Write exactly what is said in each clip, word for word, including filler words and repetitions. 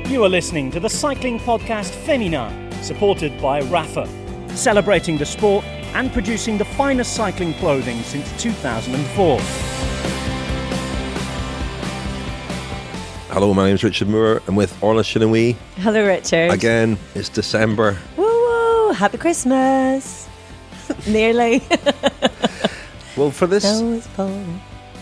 You are listening to the cycling podcast Femina, supported by Rapha, celebrating the sport and producing the finest cycling clothing since two thousand four. Hello, my name is Richard Moore. I'm with Orla Shinawee. Hello, Richard. Again, it's December. Woo woo! Happy Christmas. Nearly. Well, for this... Snow is falling.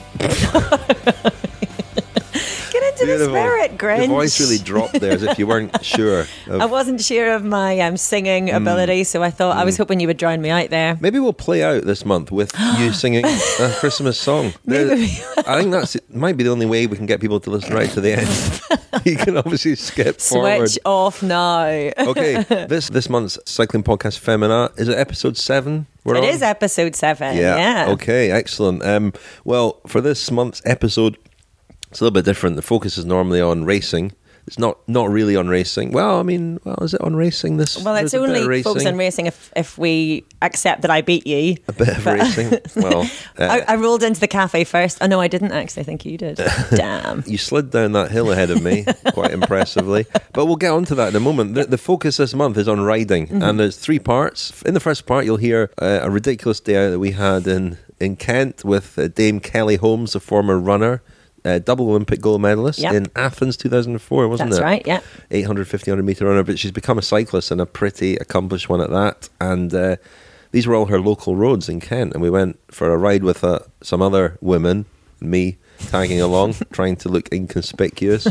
Get into Beautiful. the spirit, Grinch. Your voice really dropped there as if you weren't sure. Of... I wasn't sure of my um, singing mm. ability, so I thought mm. I was hoping you would drown me out there. Maybe we'll play out this month with you singing a Christmas song. Maybe. I think that's might be the only way we can get people to listen right to the end. You can obviously skip Switch forward. Switch off now. Okay, this this month's cycling podcast Femina, is it episode seven? We're it on? is episode seven. Yeah. yeah. Okay, excellent. Um, well, for this month's episode, it's a little bit different. The focus is normally on racing. It's not not really on racing. Well, I mean, well, is it on racing? This well, it's only focused on racing if, if we accept that I beat you. A bit of but racing. Well, uh, I, I rolled into the cafe first. Oh no, I didn't actually. I think you did. Damn. You slid down that hill ahead of me quite impressively. But we'll get onto that in a moment. The, the focus this month is on riding, mm-hmm. and there's three parts. In the first part, you'll hear uh, a ridiculous day out that we had in in Kent with uh, Dame Kelly Holmes, a former runner. Uh, double Olympic gold medalist yep. in Athens two thousand four, wasn't That's it? That's right, yeah. eight hundred, fifteen hundred metre runner, but she's become a cyclist and a pretty accomplished one at that. And uh, these were all her local roads in Kent. And we went for a ride with uh, some other women, me tagging along, trying to look inconspicuous.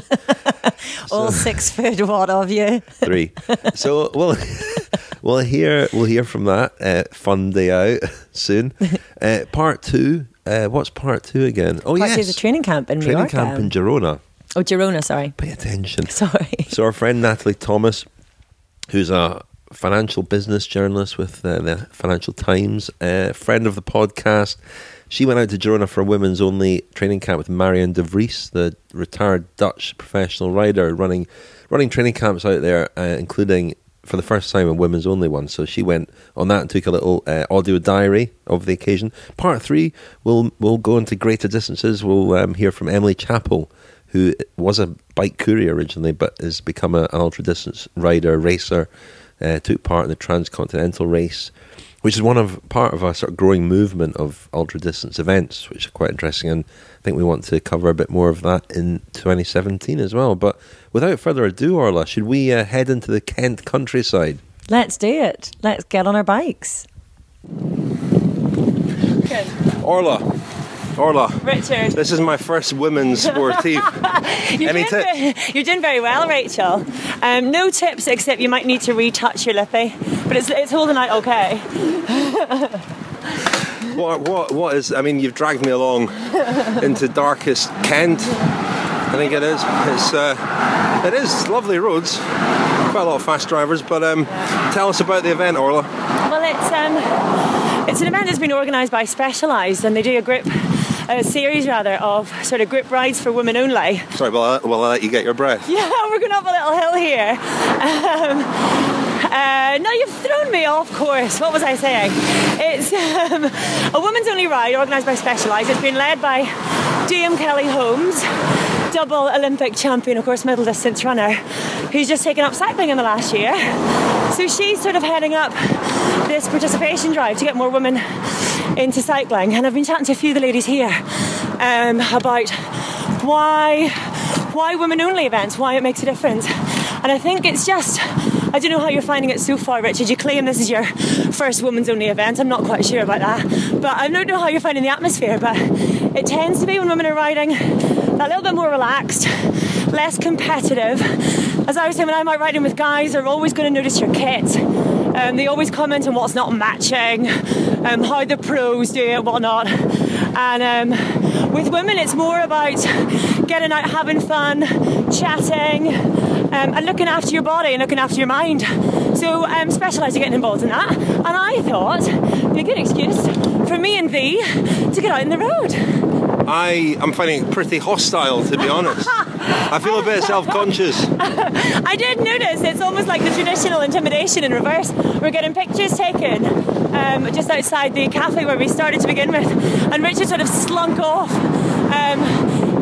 All so, six foot, what of you? Three. So we'll, we'll, hear, we'll hear from that uh, fun day out soon. Uh, part two. Uh, what's part two again? Oh, part yes. Part two is a training camp in training Mallorca. Training camp in Girona. Oh, Girona, sorry. Pay attention. Sorry. So our friend Natalie Thomas, who's a financial business journalist with uh, the Financial Times, uh, friend of the podcast, she went out to Girona for a women's only training camp with Marianne de Vries, the retired Dutch professional rider, running running training camps out there, uh, including for the first time a women's only one. So she went on that and took a little uh, audio diary of the occasion. Part three, we'll we'll go into greater distances. We'll um, hear from Emily Chappell, who was a bike courier originally, but has become a, an ultra distance rider, racer. Uh, took part in the Transcontinental Race, which is one of part of a sort of growing movement of ultra distance events, which are quite interesting. And I think we want to cover a bit more of that in twenty seventeen as well. But without further ado, Orla, should we uh, head into the Kent countryside? Let's do it. Let's get on our bikes. Good. Orla. Orla. Richard. This is my first women's sportive. you're, Any doing tips? Very, you're doing very well, Rachel. Um, no tips except you might need to retouch your lippy, but it's it's holding out okay. what what what is? I mean, you've dragged me along into darkest Kent. I think it is. It's uh, it is lovely roads. Quite a lot of fast drivers. But um, tell us about the event, Orla. Well, it's um, it's an event that's been organised by Specialized, and they do a group. A series rather of sort of group rides for women only. Sorry, will I, will I let you get your breath? Yeah, we're going up a little hill here. Um, uh, no, you've thrown me off course. What was I saying? It's um, a women's only ride organised by Specialized. It's been led by Dame Kelly Holmes, double Olympic champion, of course, middle distance runner, who's just taken up cycling in the last year. So she's sort of heading up this participation drive to get more women into cycling, and I've been chatting to a few of the ladies here um, about why why women only events, why it makes a difference. And I think it's just, I don't know how you're finding it so far, Richard. You claim this is your first women's only event. I'm not quite sure about that, but I don't know how you're finding the atmosphere, but it tends to be when women are riding a little bit more relaxed, less competitive. As I was saying, when I'm out riding with guys, they're always going to notice your kit. Um, they always comment on what's not matching, um, how the pros do it, whatnot. And um, with women, it's more about getting out, having fun, chatting, um, and looking after your body and looking after your mind. So um, Specialized are getting involved in that. And I thought it'd be a good excuse for me and thee to get out on the road. I am finding it pretty hostile, to be honest. I feel a bit self-conscious. I did notice it's almost like the traditional intimidation in reverse. We're getting pictures taken um, just outside the cafe where we started to begin with, and Richard sort of slunk off. Um,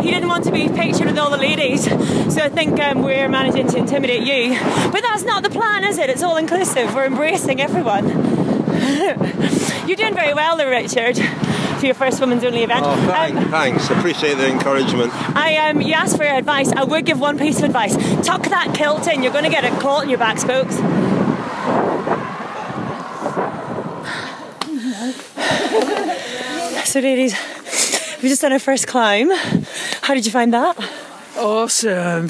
he didn't want to be pictured with all the ladies, so I think um, we're managing to intimidate you. But that's not the plan, is it? It's all inclusive. We're embracing everyone. You're doing very well there, Richard, for your first women's only event. Oh, thanks. Um, thanks. Appreciate the encouragement. I um, you asked for advice. I would give one piece of advice. Tuck that kilt in. You're going to get it caught in your back spokes. So, ladies, we've just done our first climb. How did you find that? Awesome.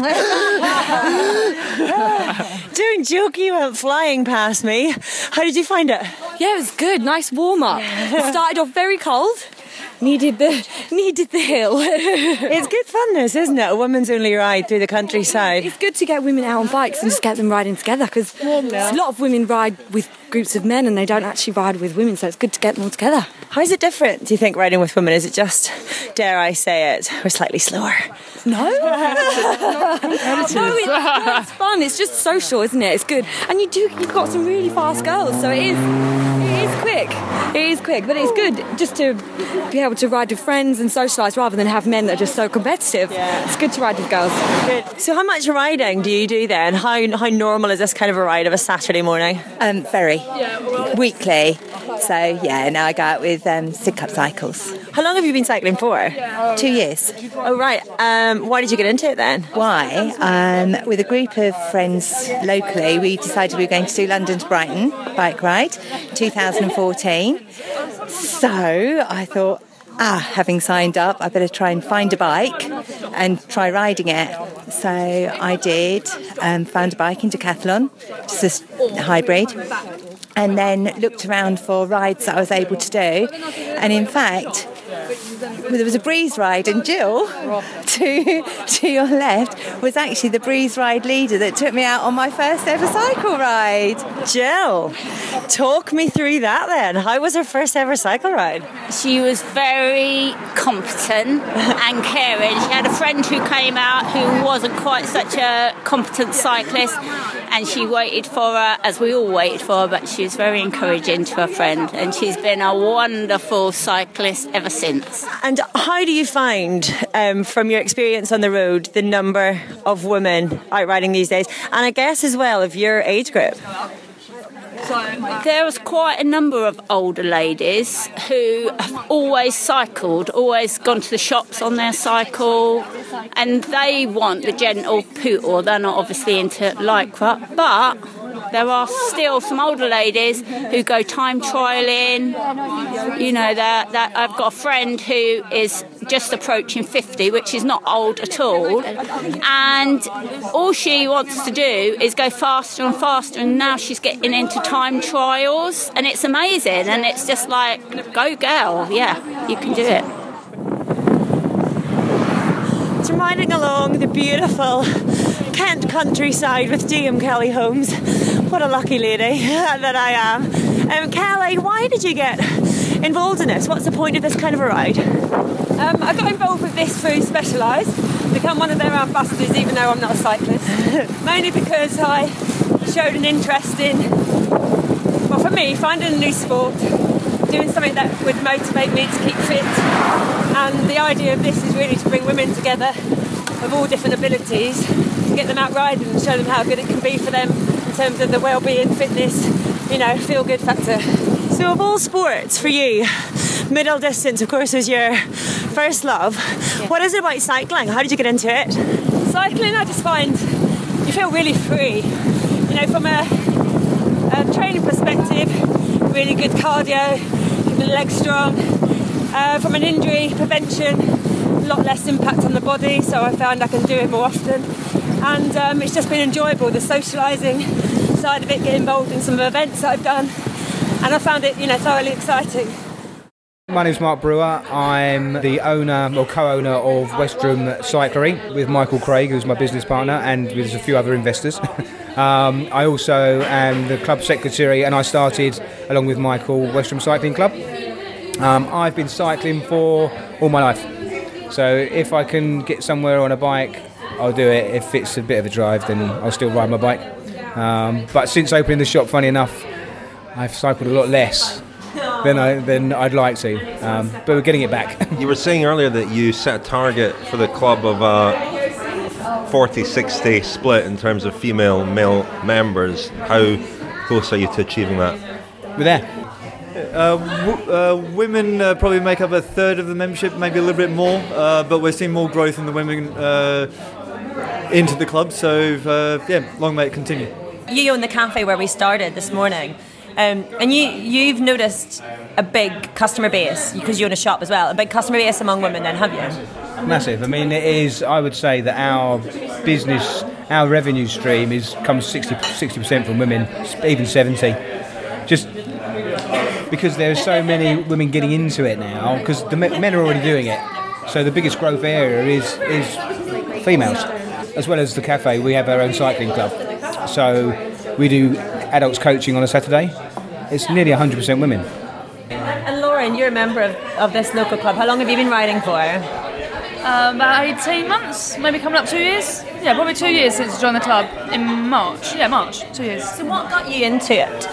Doing jokey, you went flying past me. How did you find it? Yeah, it was good. Nice warm up. Started off very cold. Needed the needed the hill. It's good fun, this, isn't it? A women's only ride through the countryside. It's good to get women out on bikes and just get them riding together, because a lot of women ride with groups of men and they don't actually ride with women, so it's good to get them all together. How is it different, do you think, riding with women? Is it just, dare I say it, we're slightly slower? No. no, it's, no, it's fun. It's just social, isn't it? It's good. And you do, you've got some really fast girls, so it is, it is quick. It is quick, but it's good just to be able to ride with friends and socialise rather than have men that are just so competitive. Yeah. It's good to ride with girls. Good. So how much riding do you do then? How how normal is this kind of a ride of a Saturday morning? Um, very. Weekly. So, yeah, now I go out with um, Sidcup cycles. How long have you been cycling for? Two years. Oh, right. Um, why did you get into it then? Why? Um, with a group of friends locally, we decided we were going to do London to Brighton bike ride, two thousand fourteen. So I thought, ah, having signed up, I better try and find a bike and try riding it. So I did, um, found a bike in Decathlon, just a hybrid, and then looked around for rides that I was able to do. And in fact, there was a breeze ride, and Jill, to to your left, was actually the breeze ride leader that took me out on my first ever cycle ride. Jill, talk me through that then. How was her first ever cycle ride? She was very competent and caring. She had a friend who came out who wasn't quite such a competent cyclist, and she waited for her, as we all waited for her, but she was very encouraging to her friend, and she's been a wonderful cyclist ever since. And how do you find, um, from your experience on the road, the number of women out riding these days? And I guess as well of your age group. There was quite a number of older ladies who have always cycled, always gone to the shops on their cycle, and they want the gentle poodle. They're not obviously into lycra, but there are still some older ladies who go time trialling. You know, that that I've got a friend who is just approaching fifty, which is not old at all, and all she wants to do is go faster and faster, and now she's getting into time trials, and it's amazing, and it's just like, go girl, yeah, you can do it. So riding along the beautiful Kent countryside with D M Kelly Holmes. What a lucky lady that I am. Um, Kelly, why did you get involved in this? What's the point of this kind of a ride? Um, I got involved with this through Specialized, become one of their ambassadors even though I'm not a cyclist. Mainly because I showed an interest in, well for me, finding a new sport, doing something that would motivate me to keep fit. And the idea of this is really to bring women together of all different abilities, to get them out riding and show them how good it can be for them in terms of the well-being, fitness, you know, feel-good factor. So of all sports for you, middle distance of course was your first love. Yeah. What is it about cycling? How did you get into it? Cycling, I just find you feel really free. You know, from a, a training perspective, really good cardio, keep the legs strong. Uh, from an injury prevention, a lot less impact on the body, so I found I can do it more often. And um, it's just been enjoyable, the socialising side of it, getting involved in some events that I've done, and I found it, you know, thoroughly exciting. My name's Mark Brewer. I'm the owner or co-owner of Westrum Cyclery with Michael Craig, who's my business partner, and with a few other investors. um, I also am the club secretary, and I started, along with Michael, Westrum Cycling Club. Um, I've been cycling for all my life, so if I can get somewhere on a bike, I'll do it. If it's a bit of a drive, then I'll still ride my bike. Um, but since opening the shop, funny enough, I've cycled a lot less. than I than I'd like to. Um, but we're getting it back. You were saying earlier that you set a target for the club of a forty sixty split in terms of female male members. How close are you to achieving that? We're there. Uh, w- uh, women uh, probably make up a third of the membership, maybe a little bit more, uh, but we're seeing more growth in the women uh, into the club, so uh, yeah, long may it continue. You own the cafe where we started this morning, um, and you, you've noticed a big customer base, because you own a shop as well, a big customer base among women then, have you? Massive. I mean, it is, I would say that our business, our revenue stream is comes sixty percent from women, even seventy. Just because there are so many women getting into it now, because the men are already doing it. So the biggest growth area is is females. As well as the cafe, we have our own cycling club. So we do adults coaching on a Saturday. It's nearly one hundred percent women. And Lauren, you're a member of, of this local club. How long have you been riding for? Um, about eighteen months, maybe coming up two years. Yeah, probably two years since I joined the club in March. Yeah, March, two years. So what got you into it?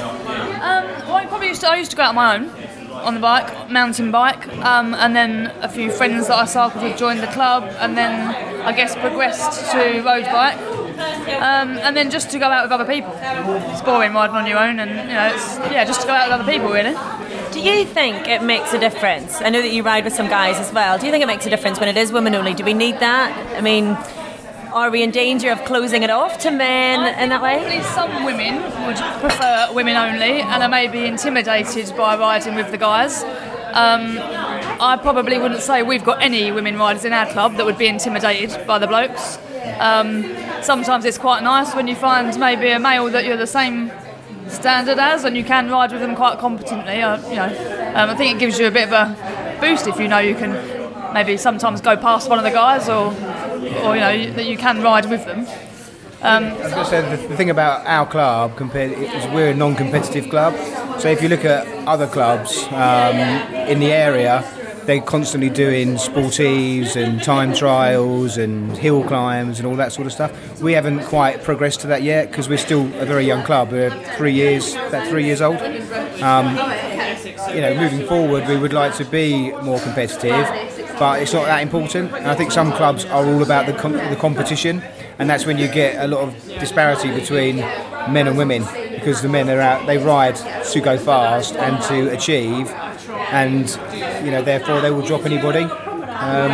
Um, well, I probably used to, I used to go out on my own on the bike, mountain bike, um, and then a few friends that I cycled with joined the club, and then I guess progressed to road bike, um, and then just to go out with other people. It's boring riding on your own, and you know, it's yeah, just to go out with other people really. Do you think it makes a difference? I know that you ride with some guys as well. Do you think it makes a difference when it is women only? Do we need that? I mean, are we in danger of closing it off to men in that way? Probably some women would prefer women only and are maybe intimidated by riding with the guys. Um, I probably wouldn't say we've got any women riders in our club that would be intimidated by the blokes. Um, sometimes it's quite nice when you find maybe a male that you're the same standard as and you can ride with them quite competently. Uh, you know, um, I think it gives you a bit of a boost if you know you can maybe sometimes go past one of the guys or or you know that you can ride with them. Um, I was going to say, the, the thing about our club compared is we're a non-competitive club. So if you look at other clubs um, in the area, they're constantly doing sportives and time trials and hill climbs and all that sort of stuff. We haven't quite progressed to that yet because we're still a very young club. We're three years, about three years old. Um, you know, moving forward, we would like to be more competitive, but it's not that important. And I think some clubs are all about the com- the competition, and that's when you get a lot of disparity between men and women, because the men are out, they ride to go fast and to achieve, and you know, therefore they will drop anybody. Um,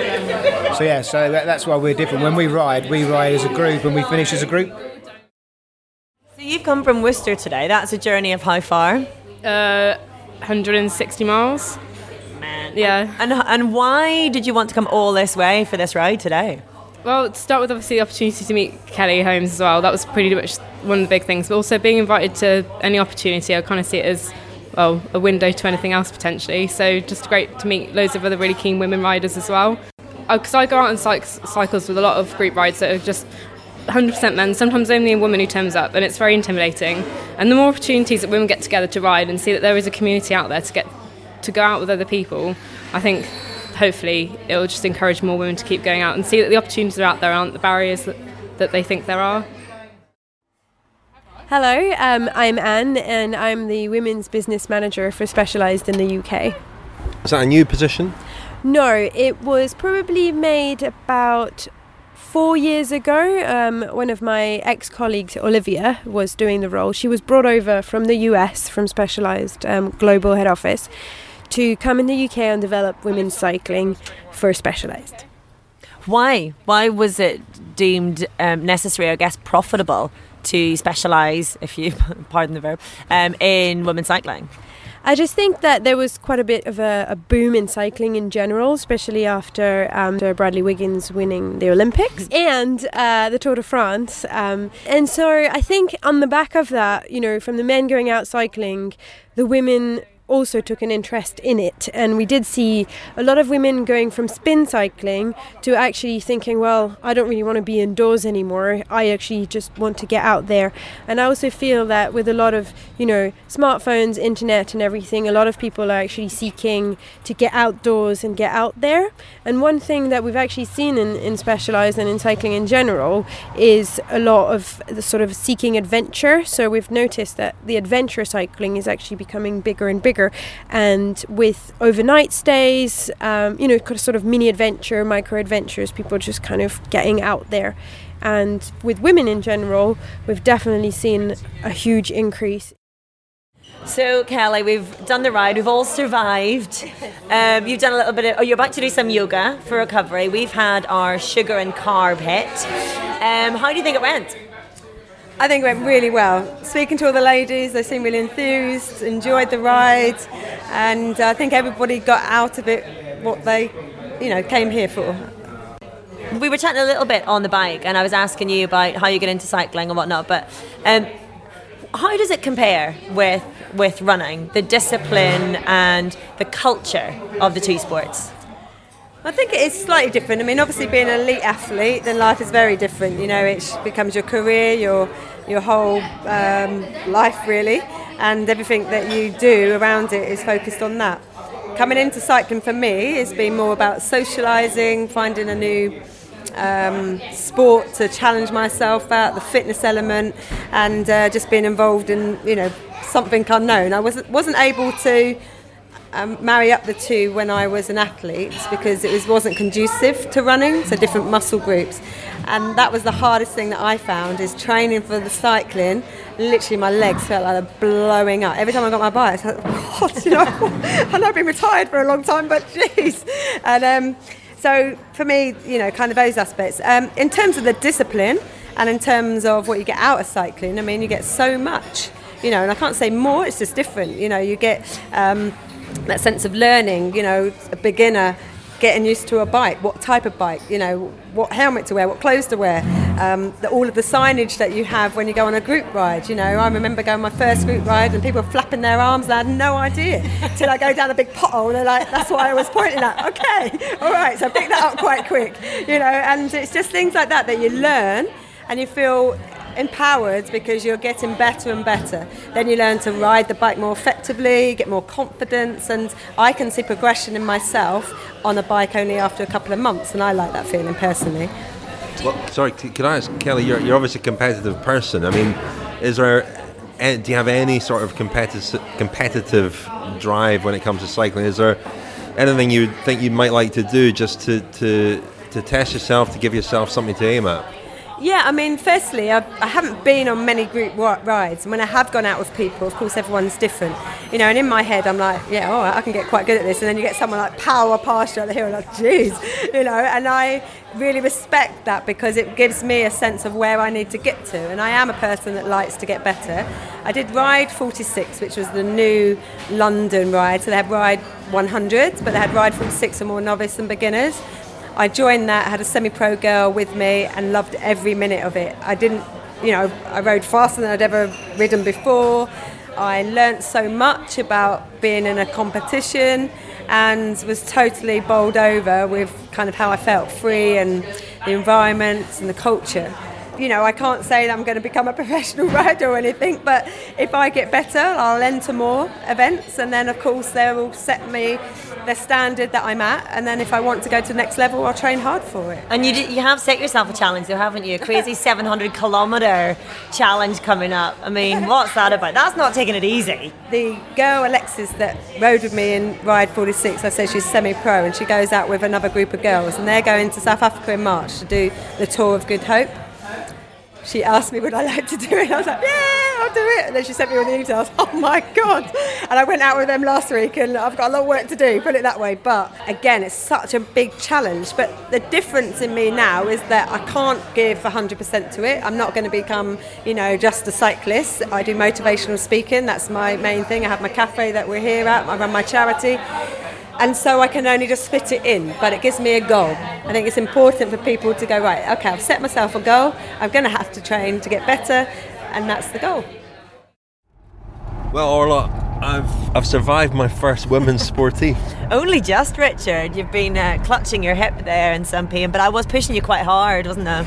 so yeah, so that, that's why we're different. When we ride, we ride as a group and we finish as a group. So you've come from Worcester today. That's a journey of how far? Uh, one hundred sixty miles. Man. Yeah. And and why did you want to come all this way for this ride today? Well, to start with, obviously, the opportunity to meet Kelly Holmes as well. That was pretty much one of the big things. But also being invited to any opportunity, I kind of see it as, well, a window to anything else potentially. So just great to meet loads of other really keen women riders as well. Because I go out on cyc- cycles with a lot of group rides that are just one hundred percent men, sometimes only a woman who turns up, and it's very intimidating. And the more opportunities that women get together to ride and see that there is a community out there to get to go out with other people, I think hopefully it will just encourage more women to keep going out and see that the opportunities are out there aren't the barriers that, that they think there are. Hello, um, I'm Anne and I'm the Women's Business Manager for Specialized in the U K. Is that a new position? No, it was probably made about four years ago. Um, one of my ex-colleagues, Olivia, was doing the role. She was brought over from the U S, from Specialized um, Global Head Office, to come in the U K and develop women's cycling for Specialized. Why? Why was it deemed um, necessary, I guess profitable, to specialise, if you pardon the verb, um, in women's cycling? I just think that there was quite a bit of a, a boom in cycling in general, especially after, um, after Bradley Wiggins winning the Olympics and uh, the Tour de France. Um, and so I think on the back of that, you know, from the men going out cycling, the women also took an interest in it, and we did see a lot of women going from spin cycling to actually thinking, well, I don't really want to be indoors anymore, I actually just want to get out there. And I also feel that with a lot of, you know, smartphones, internet and everything, a lot of people are actually seeking to get outdoors and get out there. And one thing that we've actually seen in, in Specialized and in cycling in general is a lot of the sort of seeking adventure. So we've noticed that the adventure cycling is actually becoming bigger and bigger. quicker, and with overnight stays, um, you know, kind of sort of mini adventure, micro adventures, people just kind of getting out there. And with women in general, we've definitely seen a huge increase. So, Kelly, we've done the ride. We've all survived. Um, you've done a little bit of... Oh, you're about to do some yoga for recovery. We've had our sugar and carb hit. Um, how do you think it went? I think it went really well. Speaking to all the ladies, they seemed really enthused, enjoyed the ride, and I think everybody got out of it what they, you know, came here for. We were chatting a little bit on the bike, and I was asking you about how you get into cycling and whatnot, but um, how does it compare with with running, the discipline and the culture of the two sports? I think it is slightly different. I mean, obviously being an elite athlete, then life is very different. You know, it becomes your career, your your whole um, life really, and everything that you do around it is focused on that. Coming into cycling for me has been more about socialising, finding a new um, sport to challenge myself at, the fitness element, and uh, just being involved in, you know, something unknown. I wasn't wasn't able to um, marry up the two when I was an athlete because it was wasn't conducive to running, so different muscle groups, and that was the hardest thing that I found is training for the cycling. Literally, my legs felt like they're blowing up every time I got my bike. I was like, God, you know, I know I've been retired for a long time, but geez, and um, so for me, you know, kind of those aspects. Um, in terms of the discipline and in terms of what you get out of cycling, I mean, you get so much. You know, and I can't say more, it's just different. You know, you get um, that sense of learning, you know, a beginner getting used to a bike, what type of bike, you know, what helmet to wear, what clothes to wear, um, the, all of the signage that you have when you go on a group ride. You know, I remember going on my first group ride and people were flapping their arms and I had no idea till I go down a big pothole and they're like, that's what I was pointing at. Okay, all right, so I picked that up quite quick, you know, and it's just things like that that you learn and you feel empowered because you're getting better and better. Then you learn to ride the bike more effectively, get more confidence, and I can see progression in myself on a bike only after a couple of months, and I like that feeling personally. Well, sorry, can I ask, Kelly, you're, you're obviously a competitive person. I mean, is there, do you have any sort of competitive competitive drive when it comes to cycling? Is there anything you think you might like to do just to, to, to test yourself, to give yourself something to aim at? Yeah, I mean, firstly, I, I haven't been on many group rides, and when I have gone out with people, of course, everyone's different, you know. And in my head, I'm like, yeah, all right, I can get quite good at this. And then you get someone like power past you on the hill, and like, geez, you know. And I really respect that because it gives me a sense of where I need to get to. And I am a person that likes to get better. I did Ride forty-six, which was the new London ride. So they had Ride one hundred, but they had Ride forty-six for more novice and beginners. I joined that, had a semi-pro girl with me and loved every minute of it. I didn't, you know, I rode faster than I'd ever ridden before. I learnt so much about being in a competition and was totally bowled over with kind of how I felt, free and the environment and the culture. You know, I can't say that I'm going to become a professional rider or anything, but if I get better, I'll enter more events, and then of course they will set me the standard that I'm at, and then if I want to go to the next level, I'll train hard for it. And you you have set yourself a challenge though, haven't you? A crazy seven hundred kilometre challenge coming up. I mean, what's that about? That's not taking it easy. The girl Alexis that rode with me in Ride forty-six, I say she's semi-pro, and she goes out with another group of girls, and they're going to South Africa in March to do the Tour of Good Hope. She asked me would I like to do it, and I was like, yeah, I'll do it. And then she sent me all the details. Oh my God. And I went out with them last week, and I've got a lot of work to do, put it that way. But again, it's such a big challenge. But the difference in me now is that I can't give one hundred percent to it. I'm not going to become, you know, just a cyclist. I do motivational speaking. That's my main thing. I have my cafe that we're here at. I run my charity. And so I can only just fit it in, but it gives me a goal. I think it's important for people to go, right, okay, I've set myself a goal, I'm going to have to train to get better, and that's the goal. Well, Orla, I've I've survived my first women's sportive. Only just, Richard. You've been uh, clutching your hip there in some pain, but I was pushing you quite hard, wasn't I?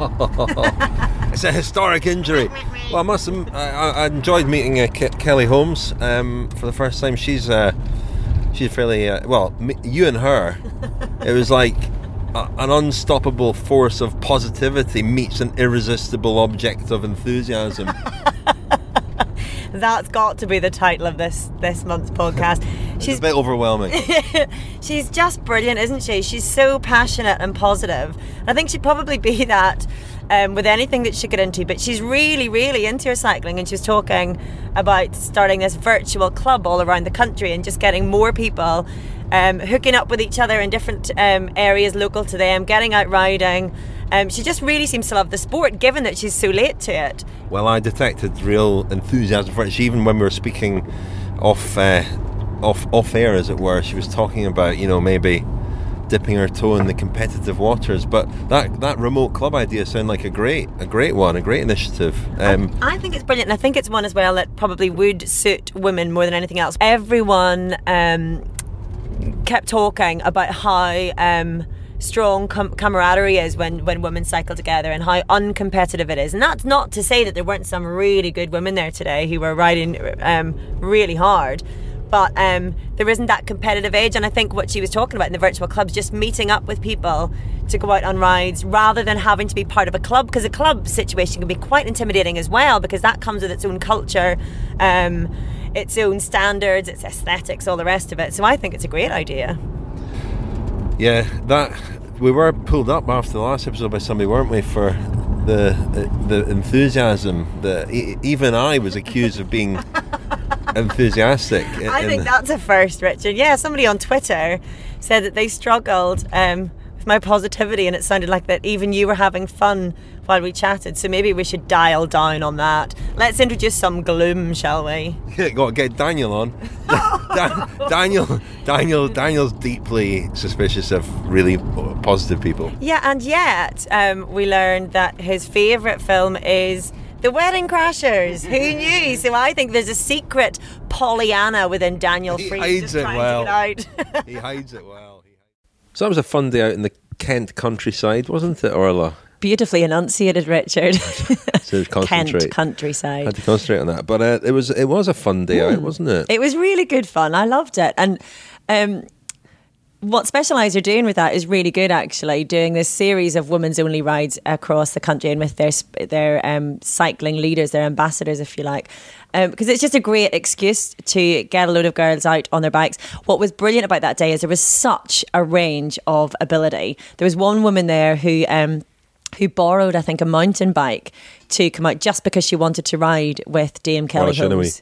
It's a historic injury. Well, I must have, I, I enjoyed meeting uh, Ke- Kelly Holmes um, for the first time. She's... Uh, She's fairly, uh, well, me, you and her, it was like a, an unstoppable force of positivity meets an irresistible object of enthusiasm. That that's got to be the title of this this month's podcast. It's She's a bit overwhelming. She's just brilliant, isn't she? She's so passionate and positive. I think she'd probably be that um, with anything that she get into, but she's really, really into her cycling, and she was talking about starting this virtual club all around the country and just getting more people um, hooking up with each other in different um, areas local to them, getting out riding. Um, she just really seems to love the sport, given that she's so late to it. Well, I detected real enthusiasm for it. Even when we were speaking off, uh, off, off air, as it were, she was talking about, you know, maybe dipping her toe in the competitive waters. But that that remote club idea sounded like a great, a great one, a great initiative. Um, I think it's brilliant, and I think it's one as well that probably would suit women more than anything else. Everyone um, kept talking about how Um, strong com- camaraderie is when, when women cycle together, and how uncompetitive it is. And that's not to say that there weren't some really good women there today who were riding um, really hard, but um, there isn't that competitive edge. And I think what she was talking about in the virtual clubs, just meeting up with people to go out on rides rather than having to be part of a club, because a club situation can be quite intimidating as well, because that comes with its own culture, um, its own standards, its aesthetics, all the rest of it. So I think it's a great idea. Yeah, that we were pulled up after the last episode by somebody, weren't we, for the the, the enthusiasm that e- even I was accused of being enthusiastic. In, I think that's a first, Richard. Yeah, somebody on Twitter said that they struggled um, with my positivity, and it sounded like that even you were having fun while we chatted. So maybe we should dial down on that. Let's introduce some gloom, shall we? Yeah, got to get Daniel on. Dan, Daniel, Daniel, Daniel's deeply suspicious of really positive people. Yeah, and yet um, we learned that his favourite film is The Wedding Crashers. Who knew? So I think there's a secret Pollyanna within Daniel He Freed. hides just it trying well. To get out. He hides it well. So that was a fun day out in the Kent countryside, wasn't it, Orla? Beautifully enunciated, Richard. So concentrate. Kent countryside. Had to concentrate on that, but uh, it was it was a fun day Mm. out, wasn't it? It was really good fun. I loved it. And um, what Specialized are doing with that is really good, actually, doing this series of women's only rides across the country, and with their their um, cycling leaders, their ambassadors, if you like, um, because it's just a great excuse to get a load of girls out on their bikes. What was brilliant about that day is there was such a range of ability. There was one woman there who um, who borrowed, I think, a mountain bike to come out just because she wanted to ride with Dame Kelly Holmes.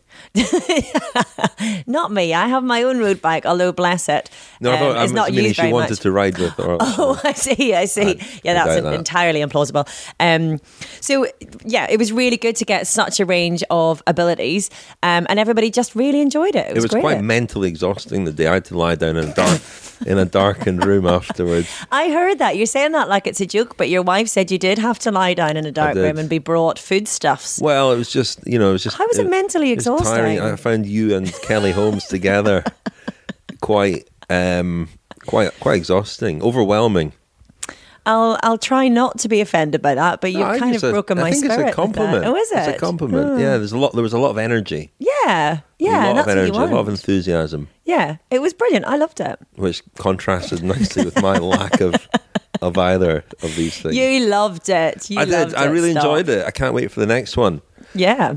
Not me. I have my own road bike, although bless it, No, I um, thought, it's I'm not assuming used she very wanted much. to ride with. Or, Oh, I see, I see. yeah, that's doubt that. entirely implausible. Um, so, yeah, it was really good to get such a range of abilities, um, and everybody just really enjoyed it. It It was, was great. quite mentally exhausting the day. I had to lie down in a dark in a darkened room afterwards. I heard that. You're saying that like it's a joke, but your wife said you did have to lie down in a dark did. room and be brought foodstuffs. Well, it was just, you know, it was just. How was it mentally was tiring. exhausting? I found you and Kelly Holmes together quite, um, quite, quite exhausting, overwhelming. I'll I'll try not to be offended by that, but you've No, I kind of think it's a- broken my I think spirit. it's a with compliment. that. Oh, is it? It's a compliment. Oh. Yeah, there's a lot. There was a lot of energy. Yeah, yeah, a lot that's of energy, what you a lot of want. enthusiasm, Yeah, it was brilliant. I loved it. which contrasted nicely with my lack of of either of these things. You loved it. You I did. loved I it, really Stop. enjoyed it. I can't wait for the next one. Yeah.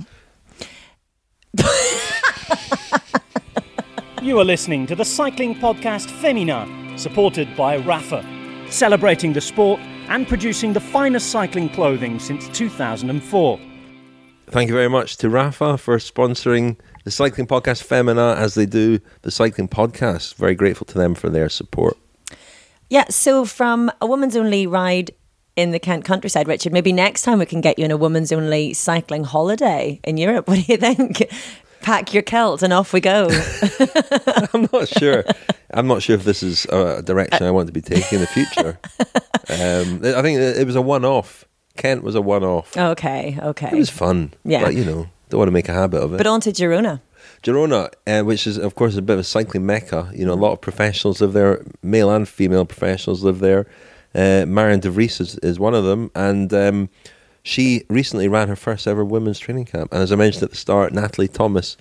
You are listening to the cycling podcast Femina, supported by Rafa, celebrating the sport and producing the finest cycling clothing since two thousand four. Thank you very much to Rafa for sponsoring the cycling podcast Femina as they do the cycling podcast. Very grateful to them for their support. Yeah, so from a woman's only ride in the Kent countryside, Richard, maybe next time we can get you on a woman's only cycling holiday in Europe. What do you think? Pack your kilt and off we go. I'm not sure. I'm not sure if this is a direction I want to be taking in the future. Um, I think it was a one-off. Kent was a one-off. Okay, okay. It was fun. Yeah. But, you know, don't want to make a habit of it. But on to Girona. Girona, uh, which is, of course, a bit of a cycling mecca. You know, a lot of professionals live there, male and female professionals live there. Uh, Marion de Vries is, is one of them. And um, she recently ran her first ever women's training camp. And as I mentioned at the start, Natalie Thomas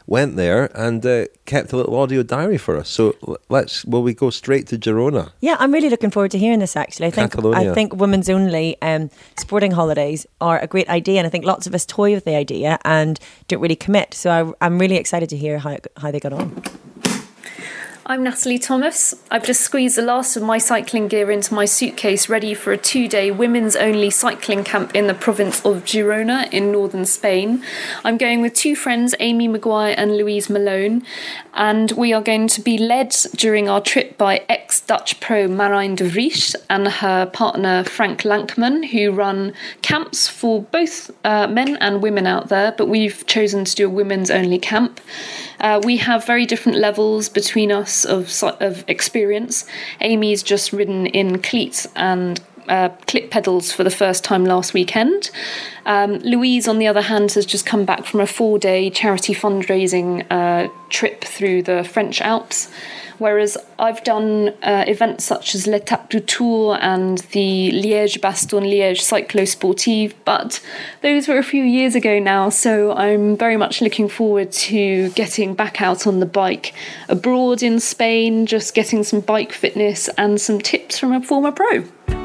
went there and uh, kept a little audio diary for us. So l- let's, will we go straight to Girona? Yeah, I'm really looking forward to hearing this, actually. I think Catalonia. I think women's only um, sporting holidays are a great idea, and I think lots of us toy with the idea and don't really commit. So I, I'm really excited to hear how, it, how they got on. I'm Natalie Thomas. I've just squeezed the last of my cycling gear into my suitcase, ready for a two-day women's-only cycling camp in the province of Girona in northern Spain. I'm going with two friends, Amy Maguire and Louise Malone, and we are going to be led during our trip by ex-Dutch pro Marijn de Vries and her partner Frank Lankman, who run camps for both uh, men and women out there, but we've chosen to do a women's-only camp. Uh, we have very different levels between us of of experience. Amy's just ridden in cleats and uh, clip pedals for the first time last weekend. Um, Louise, on the other hand, has just come back from a four-day charity fundraising uh, trip through the French Alps, whereas I've done uh, events such as L'Étape du Tour and the Liège-Bastogne-Liège Cyclo-Sportive, but those were a few years ago now, so I'm very much looking forward to getting back out on the bike abroad in Spain, just getting some bike fitness and some tips from a former pro.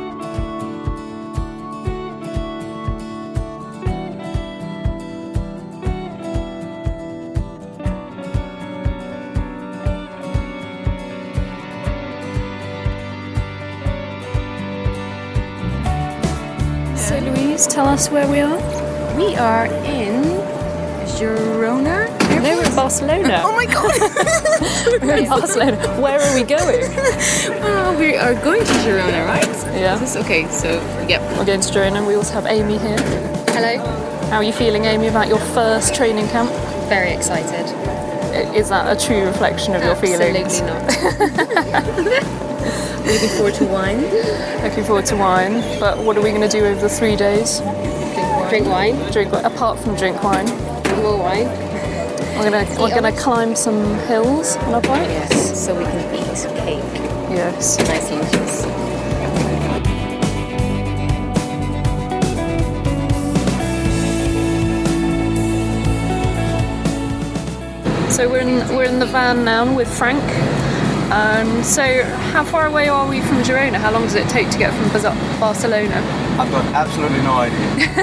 So Louise, tell us where we are. We are in Girona. No, we're in Barcelona. Oh my god! We're in Barcelona. Where are we going? Well, we are going to Girona, right? Yeah. This is okay, so, yep. We're going to Girona. We also have Amy here. Hello. How are you feeling, Amy, about your first training camp? Very excited. Is that a true reflection of your feelings? Absolutely not. Looking forward to wine. Looking forward to wine. But what are we going to do over the three days? Drink wine. Drink wine. Apart from drink wine. Drink more wine. We're gonna we're gonna climb some hills on our bike. Yes, so we can eat cake. Yes. Nice lunches. So we're in we're in the van now with Frank. Um, so how far away are we from Girona? How long does it take to get from Barcelona? I've got absolutely no idea.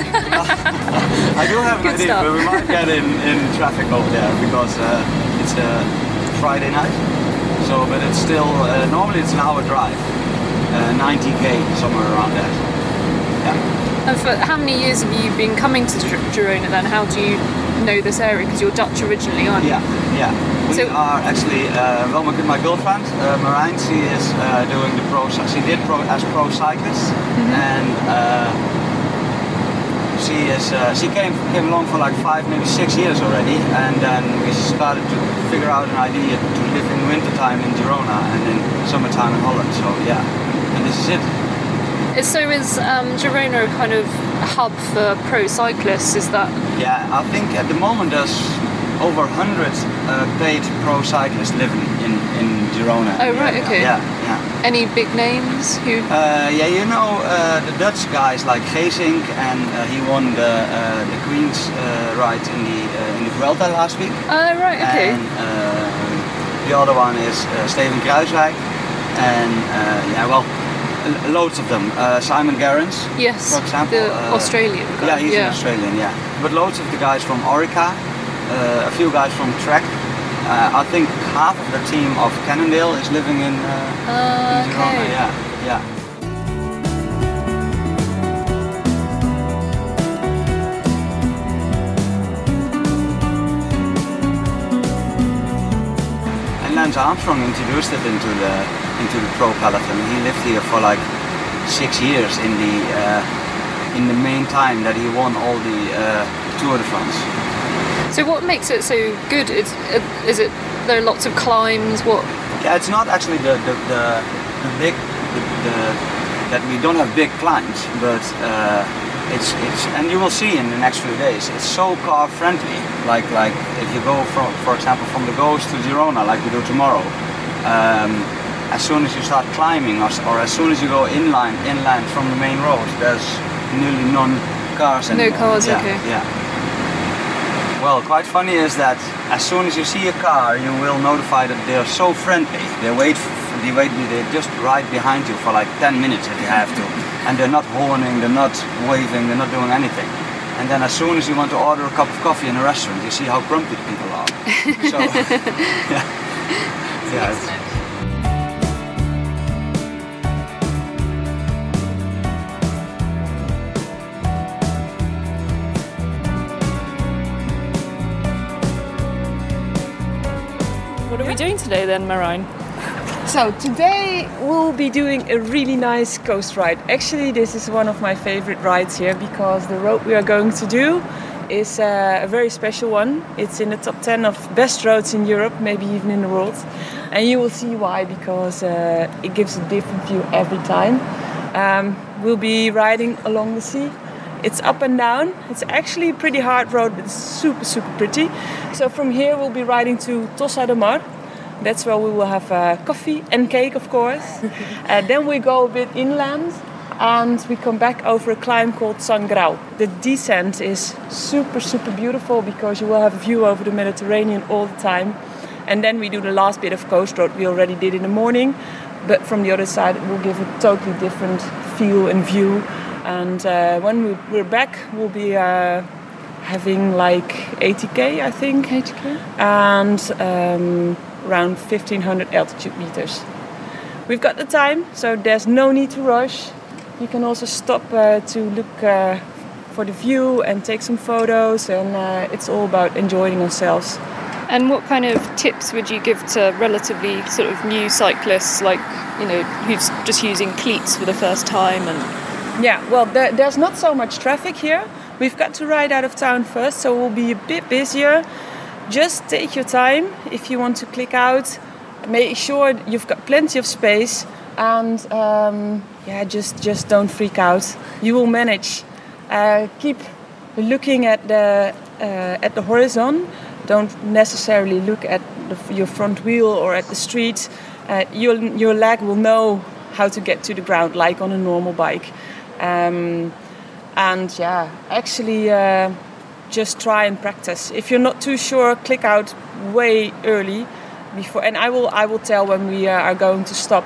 I do have an Good idea, start. but we might get in, in traffic over there because uh, it's a Friday night. So, but it's still, uh, normally it's an hour drive, uh, ninety k, somewhere around that. Yeah. And for how many years have you been coming to Gir- Girona then? How do you know this area? Because you're Dutch originally, aren't you? Yeah, yeah. We So- are actually, uh, well, my, my girlfriend, uh, Marijn, she is uh, doing the pro, she did pro as pro cyclist, and uh, she is, uh, she came came along for like five, maybe six years already, and then we started to figure out an idea to live in wintertime in Girona and in summertime in Holland, so yeah, and this is it. So is um, Girona a kind of hub for pro cyclists? Is that? Yeah, I think at the moment there's over one hundred uh, paid pro cyclists living in, in Girona. Oh right, Yeah, okay. Yeah, yeah. Any big names who? Uh, yeah, you know uh, the Dutch guys like Geesink, and uh, he won the uh, the Queen's uh, ride in the uh, in the Vuelta last week. Oh right, okay. And uh, the other one is uh, Steven Kruiswijk, and uh, yeah, well, l- loads of them. Uh, Simon Gerrans, Yes, for example. the uh, Australian guy. Yeah, he's yeah. an Australian. Yeah, but loads of the guys from Orica, uh, a few guys from Trek. Uh, I think half of the team of Cannondale is living in, uh, Uh, in Girona. okay. Yeah, yeah. And Lance Armstrong introduced it into the into the pro peloton. He lived here for like six years in the uh, in the main time that he won all the uh, Tour de France. So what makes it so good? Is, is it there are lots of climbs? What? Yeah, it's not actually the the, the, the big the, the, that we don't have big climbs, but uh, it's it's and you will see in the next few days. It's so car friendly. Like like if you go from, for example, from the Goes to Girona, like we do tomorrow. Um, as soon as you start climbing, or, or as soon as you go inline inland from the main road, there's nearly none cars No anymore. cars, Yeah, okay. Yeah. Well, quite funny is that as soon as you see a car, you will notify that they are so friendly. They wait, they wait, they just ride behind you for like ten minutes if you have to, and they're not horning, they're not waving, they're not doing anything. And then as soon as you want to order a cup of coffee in a restaurant, you see how grumpy the people are. So, yeah, yeah. It's, What are we doing today then, Marijn? So today we'll be doing a really nice coast ride. Actually, this is one of my favorite rides here because the road we are going to do is uh, a very special one. It's in the top ten of best roads in Europe, maybe even in the world. And you will see why, because uh, it gives a different view every time. Um, we'll be riding along the sea. It's up and down. It's actually a pretty hard road, but it's super, super pretty. So from here we'll be riding to Tossa de Mar. That's where we will have uh, coffee and cake, of course. uh, then we go a bit inland and we come back over a climb called Sant Grau. The descent is super, super beautiful because you will have a view over the Mediterranean all the time. And then we do the last bit of coast road we already did in the morning. But from the other side, it will give a totally different feel and view. And uh, when we, we're back, we'll be uh, having like eighty K, I think. eighty K. And Um, around fifteen hundred altitude meters. We've got the time, so there's no need to rush. You can also stop uh, to look uh, for the view and take some photos, and uh, it's all about enjoying ourselves. And what kind of tips would you give to relatively sort of new cyclists, like, you know, who's just using cleats for the first time? And yeah, well, there, there's not so much traffic here. We've got to ride out of town first, so we'll be a bit busier. Just take your time. If you want to click out, make sure you've got plenty of space, and um, yeah, just just don't freak out. You will manage. Uh, keep looking at the uh, at the horizon. Don't necessarily look at the, your front wheel or at the street. Uh, your your leg will know how to get to the ground, like on a normal bike. Um, and yeah, actually. Uh, Just try and practice. If you're not too sure, click out way early before. And I will, I will tell when we uh, are going to stop,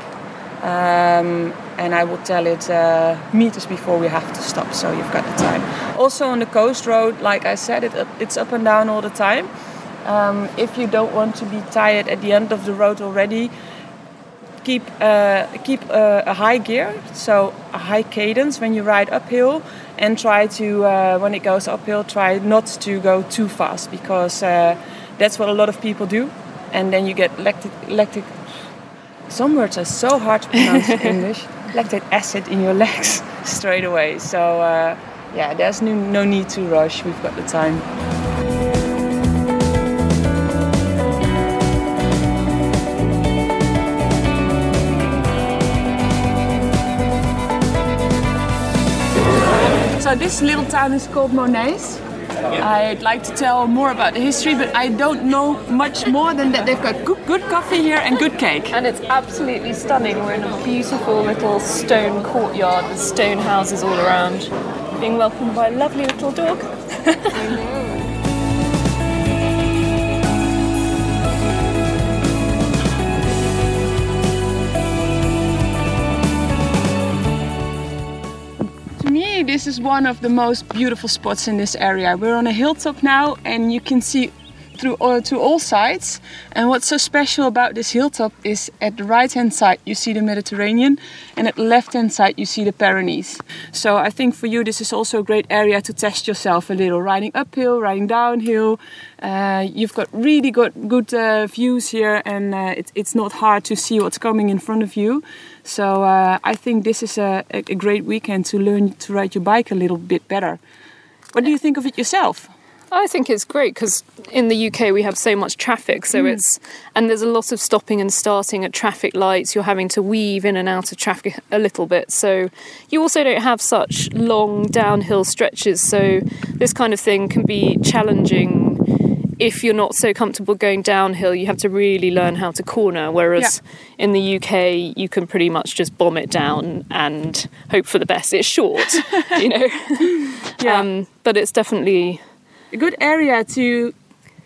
um, and I will tell it uh, meters before we have to stop. So you've got the time. Also on the coast road, like I said, it it's up and down all the time. Um, if you don't want to be tired at the end of the road already, keep uh, keep uh, a high gear, so a high cadence when you ride uphill. And try to, uh, when it goes uphill, try not to go too fast, because uh, that's what a lot of people do. And then you get lactic, lactic some words are so hard to pronounce in English, lactic acid in your legs straight away. So uh, yeah, there's no, no need to rush, we've got the time. So this little town is called Monets. I'd like to tell more about the history, but I don't know much more than that they've got good, good coffee here and good cake. And it's absolutely stunning. We're in a beautiful little stone courtyard with stone houses all around, being welcomed by a lovely little dog. I know. This is one of the most beautiful spots in this area. We're on a hilltop now, and you can see through all, to all sides. And what's so special about this hilltop is at the right hand side you see the Mediterranean, and at the left hand side you see the Pyrenees. So I think for you this is also a great area to test yourself a little, riding uphill, riding downhill. Uh, you've got really good, good uh, views here, and uh, it, it's not hard to see what's coming in front of you. So uh, I think this is a, a great weekend to learn to ride your bike a little bit better. What do you think of it yourself? I think it's great because in the U K we have so much traffic, so mm. it's and there's a lot of stopping and starting at traffic lights. You're having to weave in and out of traffic a little bit, so you also don't have such long downhill stretches. So this kind of thing can be challenging if you're not so comfortable going downhill. You have to really learn how to corner, whereas yeah. in the U K you can pretty much just bomb it down and hope for the best. It's short, you know, yeah. um, but it's definitely a good area to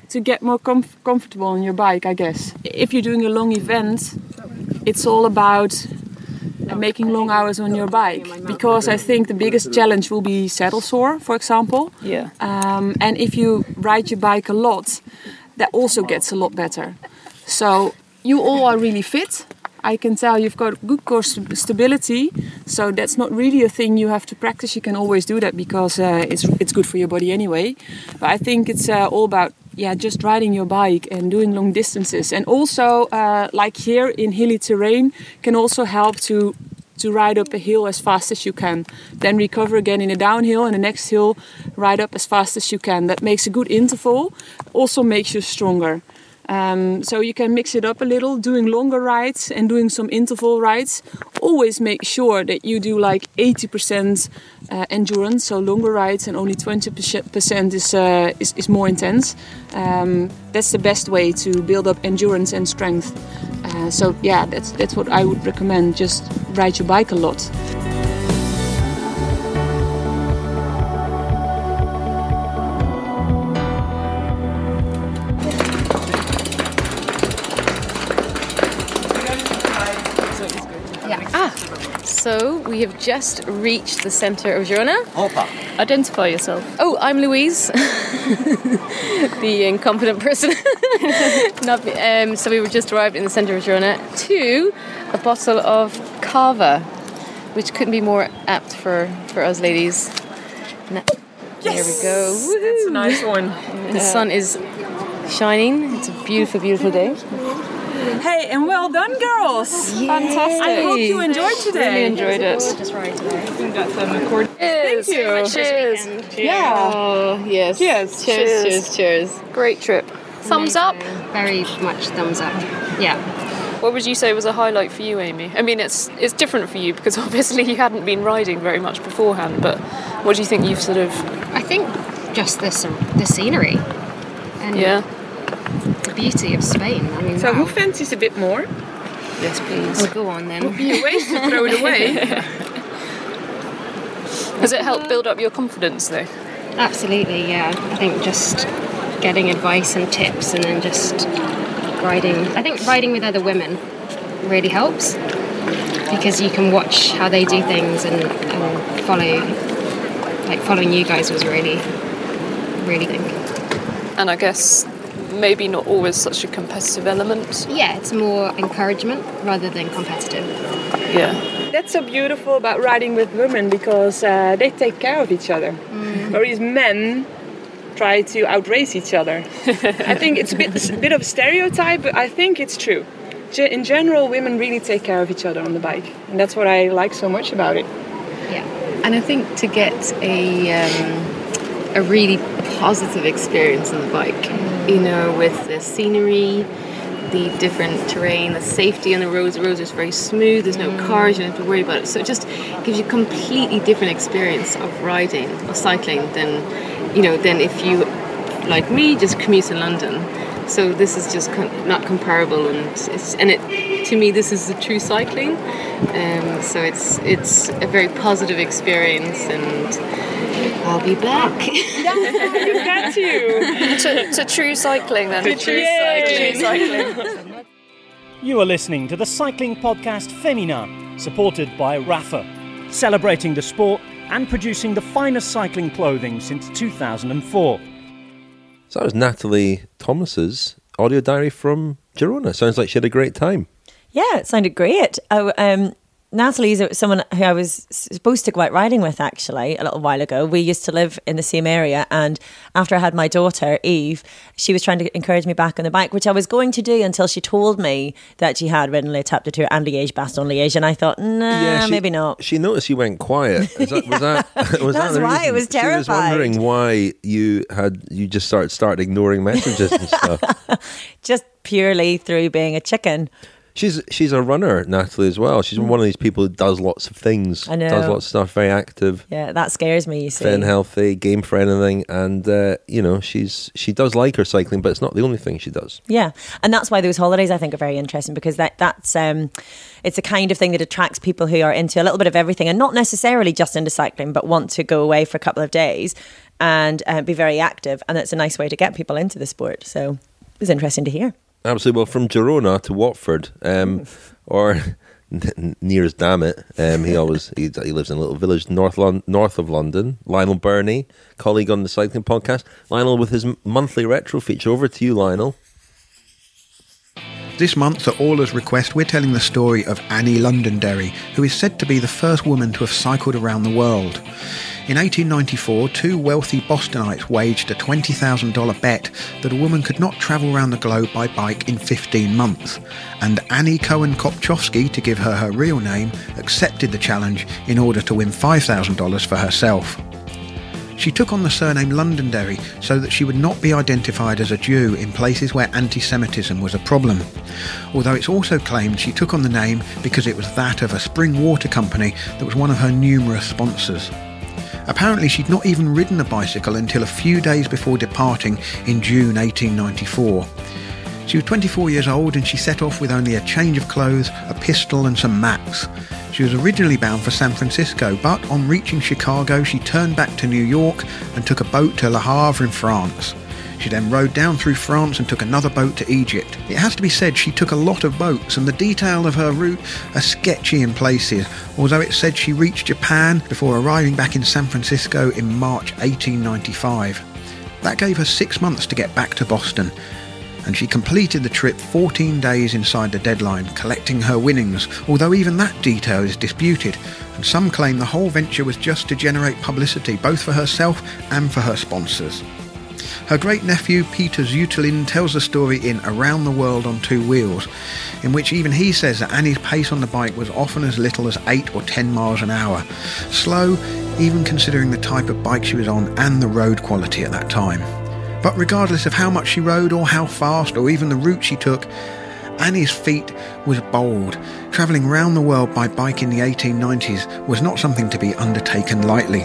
to get more comf- comfortable on your bike, I guess. If you're doing a long event, it's all about uh, making long hours on your bike, because I think the biggest challenge will be saddle sore, for example. Yeah. Um, and if you ride your bike a lot, that also gets a lot better. So you all are really fit. I can tell you've got good core st- stability, so that's not really a thing you have to practice. You can always do that because uh, it's it's good for your body anyway. But I think it's uh, all about yeah, just riding your bike and doing long distances, and also uh, like here in hilly terrain, can also help to to ride up a hill as fast as you can, then recover again in a downhill, and the next hill ride up as fast as you can. That makes a good interval, also makes you stronger. Um, so you can mix it up a little, doing longer rides and doing some interval rides. Always make sure that you do like eighty percent uh, endurance, so longer rides, and only twenty percent is, uh, is, is more intense. Um, that's the best way to build up endurance and strength. Uh, so yeah, that's, that's what I would recommend. Just ride your bike a lot. So we have just reached the centre of Girona. Opa. Identify yourself. Oh, I'm Louise, the incompetent person. Not, um, so we were just arrived in the centre of Girona to a bottle of cava, which couldn't be more apt for, for us ladies. Na- Yes! There we go. Woo-hoo. That's a nice one. The sun is shining. It's a beautiful, beautiful day. Hey, and well done, girls! Yay. Fantastic! I hope you enjoyed today. Really enjoyed it. Just right today. We got some record. Cheers. Thank you. Cheers. Cheers. Yeah. Oh, yes. Cheers. Cheers. Cheers. Cheers. Great trip. Thumbs up? Very much thumbs up. Yeah. What would you say was a highlight for you, Amy? I mean, it's it's different for you because obviously you hadn't been riding very much beforehand, but what do you think you've sort of... I think just this, the scenery. And yeah. The beauty of Spain. I mean, so wow. who fancies a bit more? Yes, please. Well, go on then. Would be a waste to throw it away. Has it helped build up your confidence, though? Absolutely, yeah. I think just getting advice and tips, and then just riding. I think riding with other women really helps because you can watch how they do things and, and follow. Like following you guys was really, really good. And I guess maybe not always such a competitive element. Yeah, it's more encouragement rather than competitive. Yeah. That's so beautiful about riding with women because uh, they take care of each other. Mm. Whereas men try to outrace each other. I think it's a bit, a bit of a stereotype, but I think it's true. In general, women really take care of each other on the bike. And that's what I like so much about it. Yeah. And I think to get a um, a really positive experience on the bike, you know, with the scenery, the different terrain, the safety on the roads. The roads are very smooth, there's no cars, you don't have to worry about it. So it just gives you a completely different experience of riding, of cycling than, you know, than if you, like me, just commute to London. So this is just con- not comparable, and it's, and it to me this is the true cycling. Um, so it's it's a very positive experience, and I'll be back. Yeah, look at you. to, to true cycling then. To true cycling. cycling. You are listening to the cycling podcast Femina, supported by Rafa, celebrating the sport and producing the finest cycling clothing since two thousand four. So that was Natalie Thomas's audio diary from Girona. Sounds like she had a great time. Yeah, it sounded great. Oh, um, Natalie is someone who I was supposed to go out riding with, actually, a little while ago. We used to live in the same area, and after I had my daughter, Eve, she was trying to encourage me back on the bike, which I was going to do until she told me that she had ridden L'Étape de Tours and Liège-Bastogne-Liège, and I thought, nah, Yeah, she- maybe not. She noticed you went quiet. Is that, was that, was That's that the why I reason? was She was terrified. wondering why you had you just started started ignoring messages and stuff. Just purely through being a chicken. She's she's a runner, Natalie, as well. She's Mm. one of these people who does lots of things. I know. Does lots of stuff, very active. Yeah, that scares me, you see. Fit and healthy, game for anything. And, uh, you know, she's she does like her cycling, but it's not the only thing she does. Yeah, and that's why those holidays I think are very interesting, because that that's um, it's a kind of thing that attracts people who are into a little bit of everything and not necessarily just into cycling, but want to go away for a couple of days and uh, be very active. And it's a nice way to get people into the sport. So it was interesting to hear. Absolutely. Well, from Girona to Watford, um, or n- near as damn it, um, he always he, he lives in a little village north Lon- north of London. Lionel Burney, colleague on the Cycling Podcast. Lionel with his m- monthly retro feature. Over to you, Lionel. This month, at Orla's request, we're telling the story of Annie Londonderry, who is said to be the first woman to have cycled around the world. In eighteen ninety-four, two wealthy Bostonites waged a twenty thousand dollars bet that a woman could not travel around the globe by bike in fifteen months. And Annie Cohen-Kopchowski, to give her her real name, accepted the challenge in order to win five thousand dollars for herself. She took on the surname Londonderry so that she would not be identified as a Jew in places where anti-Semitism was a problem. Although it's also claimed she took on the name because it was that of a spring water company that was one of her numerous sponsors. Apparently she'd not even ridden a bicycle until a few days before departing in June eighteen ninety-four. She was twenty-four years old and she set off with only a change of clothes, a pistol and some maps. She was originally bound for San Francisco, but on reaching Chicago she turned back to New York and took a boat to Le Havre in France. She then rode down through France and took another boat to Egypt. It has to be said she took a lot of boats, and the detail of her route are sketchy in places, although it's said she reached Japan before arriving back in San Francisco in March eighteen ninety-five. That gave her six months to get back to Boston, and she completed the trip fourteen days inside the deadline, collecting her winnings, although even that detail is disputed, and some claim the whole venture was just to generate publicity, both for herself and for her sponsors. Her great-nephew Peter Zutelin tells the story in Around the World on Two Wheels, in which even he says that Annie's pace on the bike was often as little as eight or ten miles an hour. Slow, even considering the type of bike she was on and the road quality at that time. But regardless of how much she rode or how fast or even the route she took, Annie's feat was bold. Travelling round the world by bike in the eighteen nineties was not something to be undertaken lightly.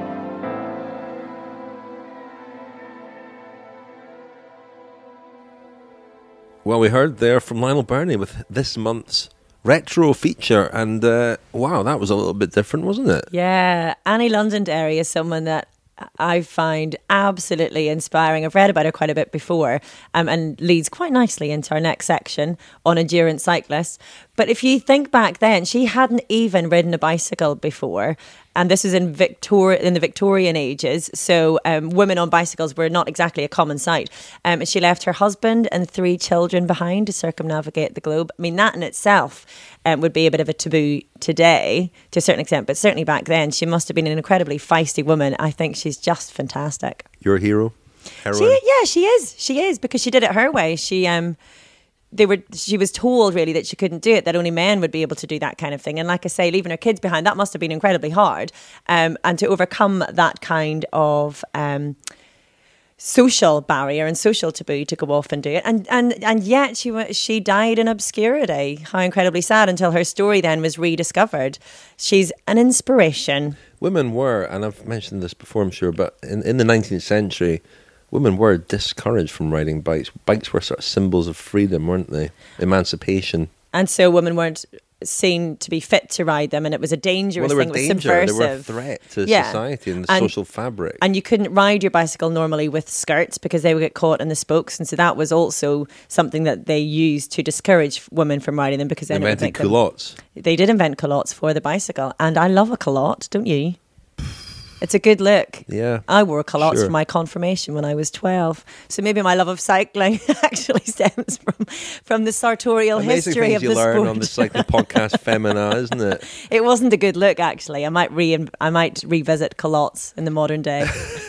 Well, we heard there from Lionel Burney with this month's retro feature, and uh, wow, that was a little bit different, wasn't it? Yeah, Annie Londonderry is someone that I find absolutely inspiring. I've read about her quite a bit before, um, and leads quite nicely into our next section on endurance cyclists. But if you think back then, she hadn't even ridden a bicycle before. And this was in Victor- in the Victorian ages. So um, women on bicycles were not exactly a common sight. Um, and she left her husband and three children behind to circumnavigate the globe. I mean, that in itself um, would be a bit of a taboo today to a certain extent. But certainly back then, she must have been an incredibly feisty woman. I think she's just fantastic. Your hero? Heroine? She, yeah, she is. She is, because she did it her way. She... Um, They were. She was told really that she couldn't do it, that only men would be able to do that kind of thing. And like I say, leaving her kids behind, that must have been incredibly hard. Um, and to overcome that kind of um, social barrier and social taboo to go off and do it. And and and yet she she died in obscurity. How incredibly sad, until her story then was rediscovered. She's an inspiration. Women were, and I've mentioned this before, I'm sure, but in, in the nineteenth century, women were discouraged from riding bikes. Bikes were sort of symbols of freedom, weren't they? Emancipation. And so women weren't seen to be fit to ride them, and it was a dangerous well, they thing. were It was danger. subversive. They were a threat to yeah. society and the and, social fabric. And you couldn't ride your bicycle normally with skirts because they would get caught in the spokes, and so that was also something that they used to discourage women from riding them, because then they it would invented make culottes. Them, they did invent culottes for the bicycle, and I love a culotte, don't you? It's a good look. Yeah. I wore culottes sure. for my confirmation when I was twelve. So maybe my love of cycling actually stems from, from the sartorial Amazing history things of you the learn sport. on the Cycling Podcast Femina, isn't it? It wasn't a good look, actually. I might re I might revisit culottes in the modern day.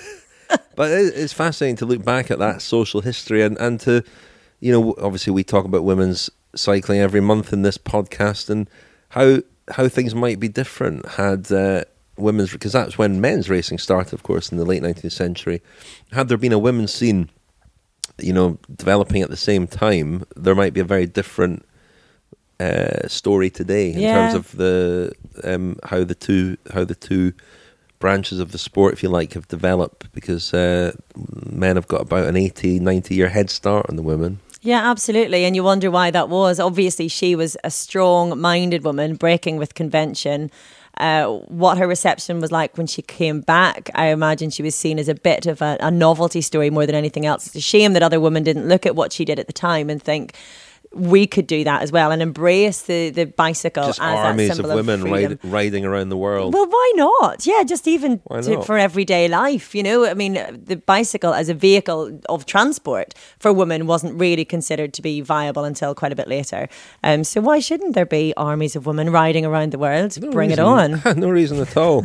But it's fascinating to look back at that social history and, and to, you know, obviously we talk about women's cycling every month in this podcast, and how how things might be different had uh, women's, because that's when men's racing started, of course, in the late nineteenth century. Had there been a women's scene, you know, developing at the same time, there might be a very different uh, story today in Yeah. terms of the um, how the two how the two branches of the sport, if you like, have developed, because uh, men have got about an eighty, ninety year head start on the women. Yeah, absolutely. And you wonder why that was. Obviously, she was a strong-minded woman, breaking with convention. Uh, what her reception was like when she came back, I imagine she was seen as a bit of a, a novelty story more than anything else. It's a shame that other women didn't look at what she did at the time and think, we could do that as well, and embrace the, the bicycle Just as armies that symbol of of women freedom. ride, riding around the world. Well, why not? Yeah, just even Why to, not? for everyday life, you know. I mean, the bicycle as a vehicle of transport for women wasn't really considered to be viable until quite a bit later. Um, so why shouldn't there be armies of women riding around the world? No Bring reason. it on. No reason at all.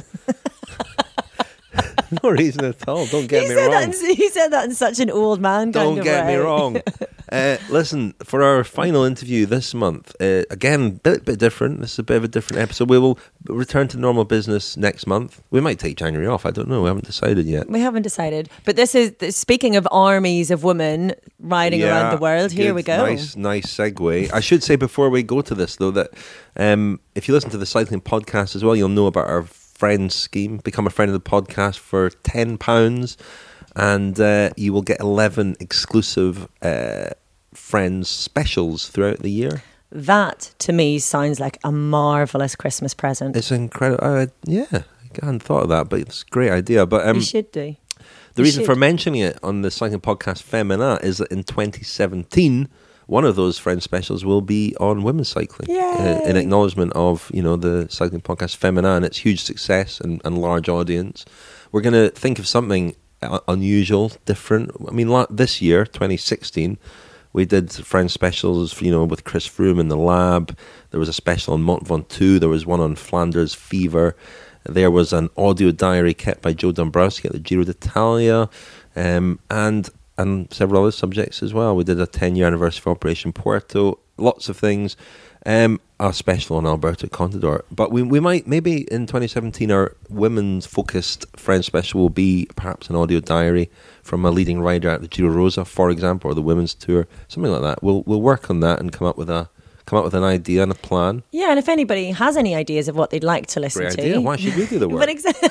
No reason at all. Don't get He me said, wrong. that in, he said that in such an old man kind Don't of get way. me wrong. Uh, listen, for our final interview this month, uh, again, bit bit different. This is a bit of a different episode. We will return to normal business next month. We might take January off. I don't know. We haven't decided yet. We haven't decided. But this is, speaking of armies of women riding around the world, here good, we go. Nice, nice segue. I should say before we go to this, though, that um, if you listen to the cycling podcast as well, you'll know about our friends scheme. Become a friend of the podcast for ten pounds, and uh, you will get eleven exclusive uh, friends specials throughout the year. That, to me, sounds like a marvellous Christmas present. It's incredible. Uh, yeah, I hadn't thought of that, but it's a great idea. But um, you should do. The You reason should. for mentioning it on the cycling podcast Femina is that in twenty seventeen, one of those friend specials will be on women's cycling, uh, in acknowledgement of, you know, the cycling podcast Femina and its huge success and, and large audience. We're going to think of something uh, unusual, different. I mean, la- this year, twenty sixteen, we did friend specials, you know, with Chris Froome in the lab. There was a special on Mont Ventoux. There was one on Flanders Fever. There was an audio diary kept by Joe Dombrowski at the Giro d'Italia, um, and and several other subjects as well. We did a ten-year anniversary of Operation Puerto, lots of things. Um, a special on Alberto Contador. But we we might, maybe in twenty seventeen, our women's focused friend special will be perhaps an audio diary from a leading rider at the Giro Rosa, for example, or the women's tour, something like that. We'll we'll work on that and come up with a come up with an idea and a plan. Yeah, and if anybody has any ideas of what they'd like to listen Great to, idea. Why should we do the work? But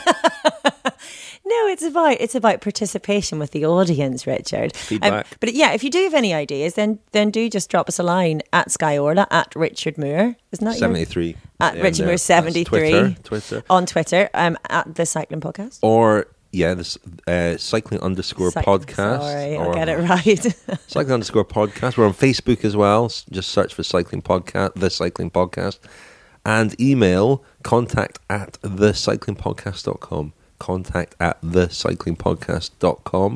exa- no, it's about it's about participation with the audience, Richard. Feedback. Um, but yeah, if you do have any ideas, then then do just drop us a line at Sky Orla, at Richard Moore. Isn't that seventy-three. Your, at Yeah, Richard there. Moore That's seventy-three Twitter, Twitter. on Twitter, um, at the Cycling Podcast. Or yeah, this uh, cycling underscore Cyc- podcast. Sorry, or I'll get it right. cycling underscore podcast. We're on Facebook as well. S- Just search for cycling podcast, the cycling podcast, and email contact at the cycling podcast dot com. Contact at the cycling podcast dot com.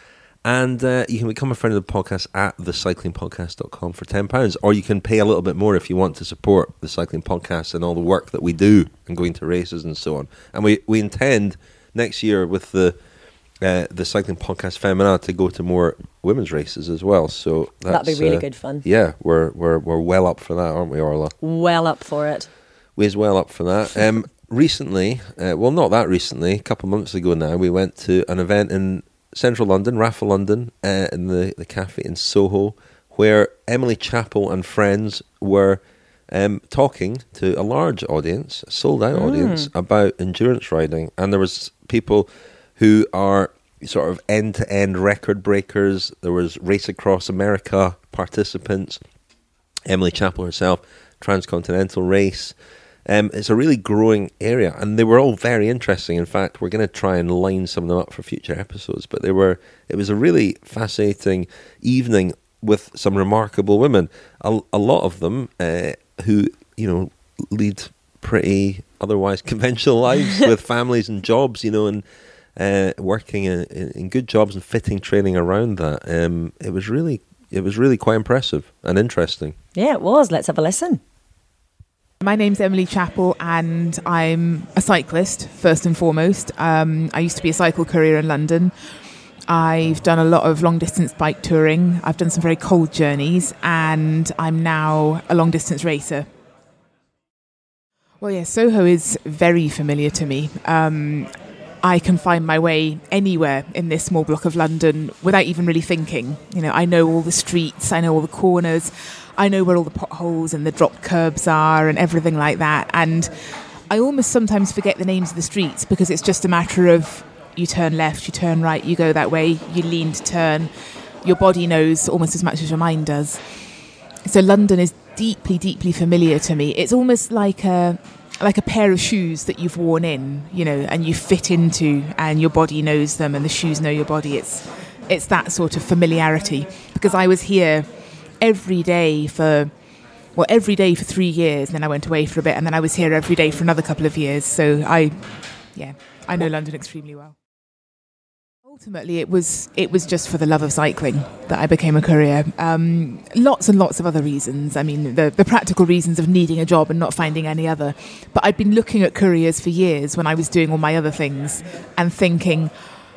And uh, you can become a friend of the podcast at the cycling podcast dot com for ten pounds. Or you can pay a little bit more if you want to support the cycling podcast and all the work that we do and going to races and so on. And we, we intend next year with the uh, the cycling podcast Femina to go to more women's races as well. So that's, That'd be really uh, good fun. Yeah, we're we're we're well up for that, aren't we, Orla? Well up for it. We's well up for that. Um, recently, uh, well, not that recently, a couple of months ago now, we went to an event in central London, Rafa London, uh, in the, the cafe in Soho, where Emily Chappell and friends were um, talking to a large audience, a sold-out Mm. audience, about endurance riding. And there was people who are sort of end-to-end record breakers. There was Race Across America participants, Emily Chappell herself, Transcontinental Race. Um, it's a really growing area, and they were all very interesting. In fact, we're going to try and line some of them up for future episodes. But they were, it was a really fascinating evening with some remarkable women. A, a lot of them uh, who, you know, lead pretty otherwise conventional lives with families and jobs, you know, and uh, working in, in good jobs and fitting training around that. Um, it was really, it was really quite impressive and interesting. Yeah, it was. Let's have a listen. My name's Emily Chappell and I'm a cyclist, first and foremost. Um, I used to be a cycle courier in London. I've done a lot of long-distance bike touring. I've done some very cold journeys and I'm now a long-distance racer. Well, yeah, Soho is very familiar to me. Um, I can find my way anywhere in this small block of London without even really thinking. You know, I know all the streets, I know all the corners. I know where all the potholes and the dropped curbs are and everything like that. And I almost sometimes forget the names of the streets because it's just a matter of you turn left, you turn right, you go that way, you lean to turn. Your body knows almost as much as your mind does. So London is deeply, deeply familiar to me. It's almost like a like a pair of shoes that you've worn in, you know, and you fit into, and your body knows them, and the shoes know your body. It's it's that sort of familiarity. Because I was here every day for, well, every day for three years, and then I went away for a bit, and then I was here every day for another couple of years. So I, yeah, I know London extremely well. Ultimately, it was it was just for the love of cycling that I became a courier. Um, lots and lots of other reasons. I mean, the, the practical reasons of needing a job and not finding any other. But I'd been looking at couriers for years when I was doing all my other things and thinking,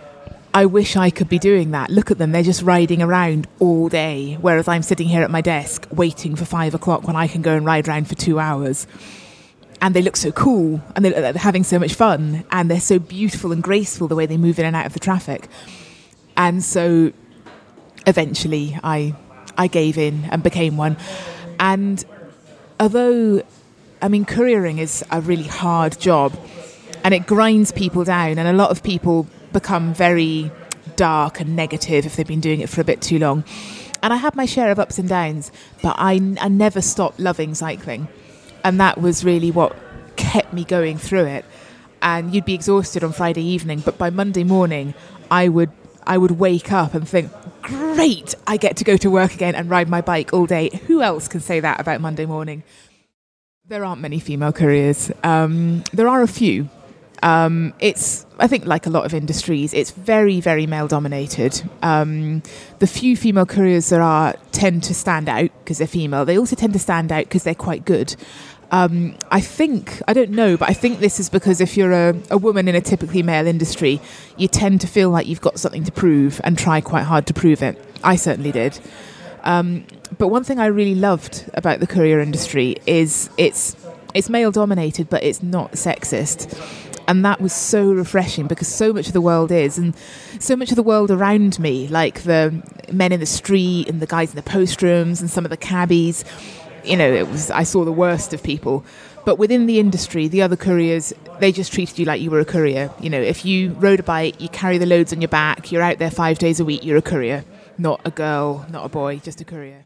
I wish I could be doing that. Look at them, they're just riding around all day, whereas I'm sitting here at my desk waiting for five o'clock when I can go and ride around for two hours. And they look so cool, and they're having so much fun, and they're so beautiful and graceful the way they move in and out of the traffic. And so eventually I I gave in and became one. And although, I mean, couriering is a really hard job, and it grinds people down, and a lot of people become very dark and negative if they've been doing it for a bit too long. And I had my share of ups and downs, but I, I never stopped loving cycling. And that was really what kept me going through it. And you'd be exhausted on Friday evening, but by Monday morning, I would I would wake up and think, great, I get to go to work again and ride my bike all day. Who else can say that about Monday morning? There aren't many female couriers. Um, there are a few. Um, it's, I think, like a lot of industries, it's very, very male-dominated. Um, the few female couriers there are tend to stand out because they're female. They also tend to stand out because they're quite good. Um, I think, I don't know, but I think this is because if you're a, a woman in a typically male industry, you tend to feel like you've got something to prove and try quite hard to prove it. I certainly did. Um, but one thing I really loved about the courier industry is it's it's male-dominated, but it's not sexist. And that was so refreshing because so much of the world is, and so much of the world around me, like the men in the street and the guys in the post rooms and some of the cabbies, you know, it was, I saw the worst of people. But within the industry, the other couriers, they just treated you like you were a courier. You know, if you rode a bike, you carry the loads on your back, you're out there five days a week, you're a courier. Not a girl, not a boy, just a courier.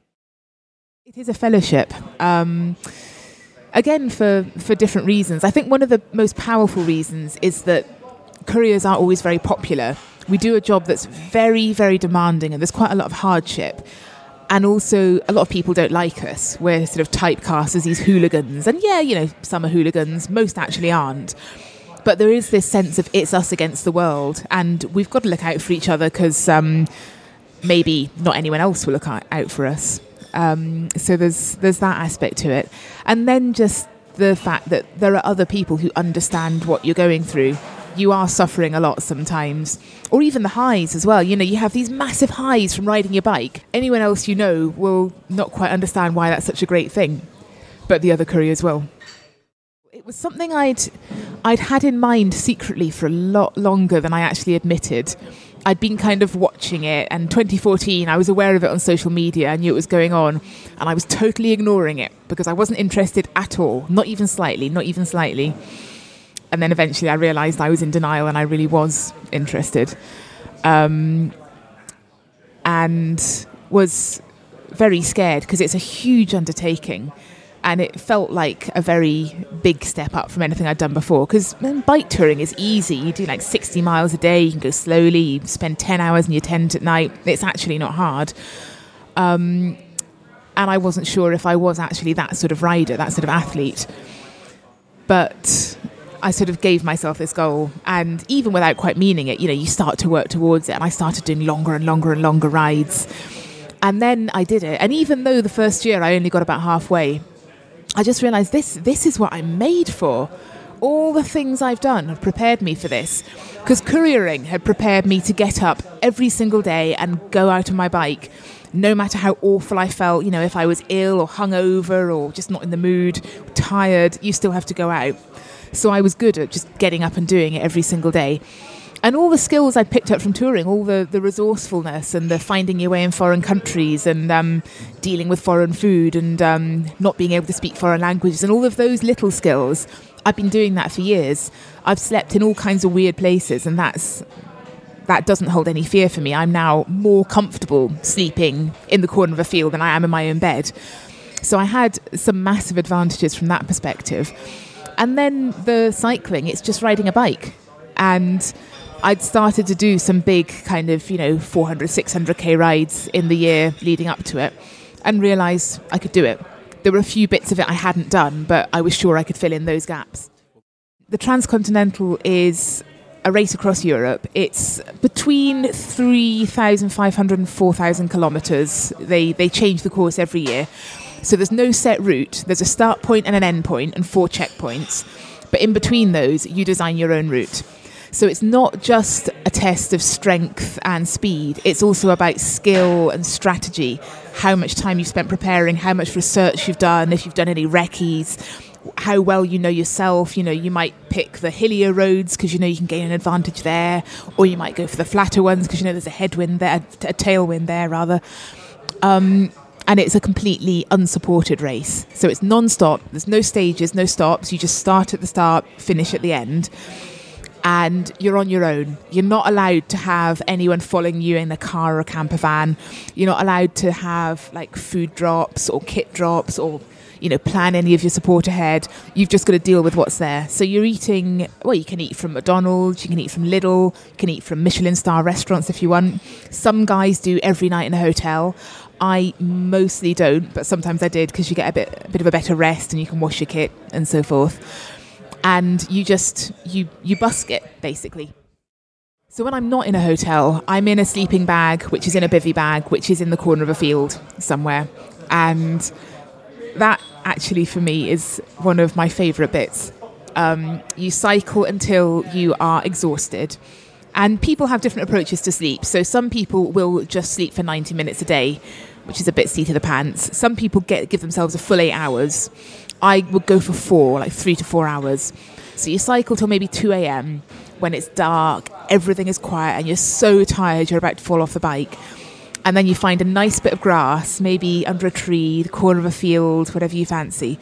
It is a fellowship. Um, again, for, for different reasons. I think one of the most powerful reasons is that couriers aren't always very popular. We do a job that's very, very demanding, and there's quite a lot of hardship. And also, a lot of people don't like us. We're sort of typecast as these hooligans. And yeah, you know, some are hooligans, most actually aren't. But there is this sense of it's us against the world. And we've got to look out for each other because um, maybe not anyone else will look out for us. Um, so there's there's that aspect to it. And then just the fact that there are other people who understand what you're going through. You are suffering a lot sometimes, or even the highs as well. You know, you have these massive highs from riding your bike. Anyone else you know will not quite understand why that's such a great thing, but the other couriers will. It was something I'd I'd had in mind secretly for a lot longer than I actually admitted. I'd been kind of watching it, and twenty fourteen, I was aware of it on social media. I knew it was going on, and I was totally ignoring it because I wasn't interested at all, not even slightly, not even slightly. And then eventually I realised I was in denial and I really was interested. Um, and was very scared because it's a huge undertaking. And it felt like a very big step up from anything I'd done before. Because bike touring is easy. You do like sixty miles a day. You can go slowly. You spend ten hours in your tent at night. It's actually not hard. Um, and I wasn't sure if I was actually that sort of rider, that sort of athlete. But I sort of gave myself this goal, and even without quite meaning it, you know, you start to work towards it, and I started doing longer and longer and longer rides. And then I did it. And even though the first year I only got about halfway, I just realised this this is what I'm made for. All the things I've done have prepared me for this. Because couriering had prepared me to get up every single day and go out on my bike, no matter how awful I felt. You know, if I was ill or hungover or just not in the mood, tired, you still have to go out. So I was good at just getting up and doing it every single day. And all the skills I'd picked up from touring, all the, the resourcefulness and the finding your way in foreign countries and um, dealing with foreign food and um, not being able to speak foreign languages and all of those little skills, I've been doing that for years. I've slept in all kinds of weird places, and that's that doesn't hold any fear for me. I'm now more comfortable sleeping in the corner of a field than I am in my own bed. So I had some massive advantages from that perspective. And then the cycling, it's just riding a bike. And I'd started to do some big kind of, you know, four hundred, six hundred K rides in the year leading up to it and realised I could do it. There were a few bits of it I hadn't done, but I was sure I could fill in those gaps. The Transcontinental is a race across Europe. It's between three thousand five hundred and four thousand kilometres. They, they change the course every year. So there's no set route. There's a start point and an end point and four checkpoints. But in between those, you design your own route. So it's not just a test of strength and speed. It's also about skill and strategy, how much time you've spent preparing, how much research you've done, if you've done any recce's, how well you know yourself. You know, you might pick the hillier roads because you know you can gain an advantage there, or you might go for the flatter ones because you know there's a headwind there, a tailwind there rather. Um, and it's a completely unsupported race. So it's non-stop. There's no stages, no stops. You just start at the start, finish at the end. And you're on your own. You're not allowed to have anyone following you in a car or a camper van. You're not allowed to have like food drops or kit drops or, you know, plan any of your support ahead. You've just got to deal with what's there. So you're eating, well, you can eat from McDonald's, you can eat from Lidl, you can eat from Michelin star restaurants if you want. Some guys do every night in a hotel. I mostly don't, but sometimes I did because you get a bit, a bit of a better rest and you can wash your kit and so forth. And you just, you, you busk it, basically. So when I'm not in a hotel, I'm in a sleeping bag, which is in a bivvy bag, which is in the corner of a field somewhere. And that actually, for me, is one of my favourite bits. Um, you cycle until you are exhausted. And people have different approaches to sleep. So some people will just sleep for ninety minutes a day, which is a bit seat of the pants. Some people get give themselves a full eight hours. I would go for four, like three to four hours. So you cycle till maybe two a.m. when it's dark, everything is quiet, and you're so tired you're about to fall off the bike. And then you find a nice bit of grass, maybe under a tree, the corner of a field, whatever you fancy.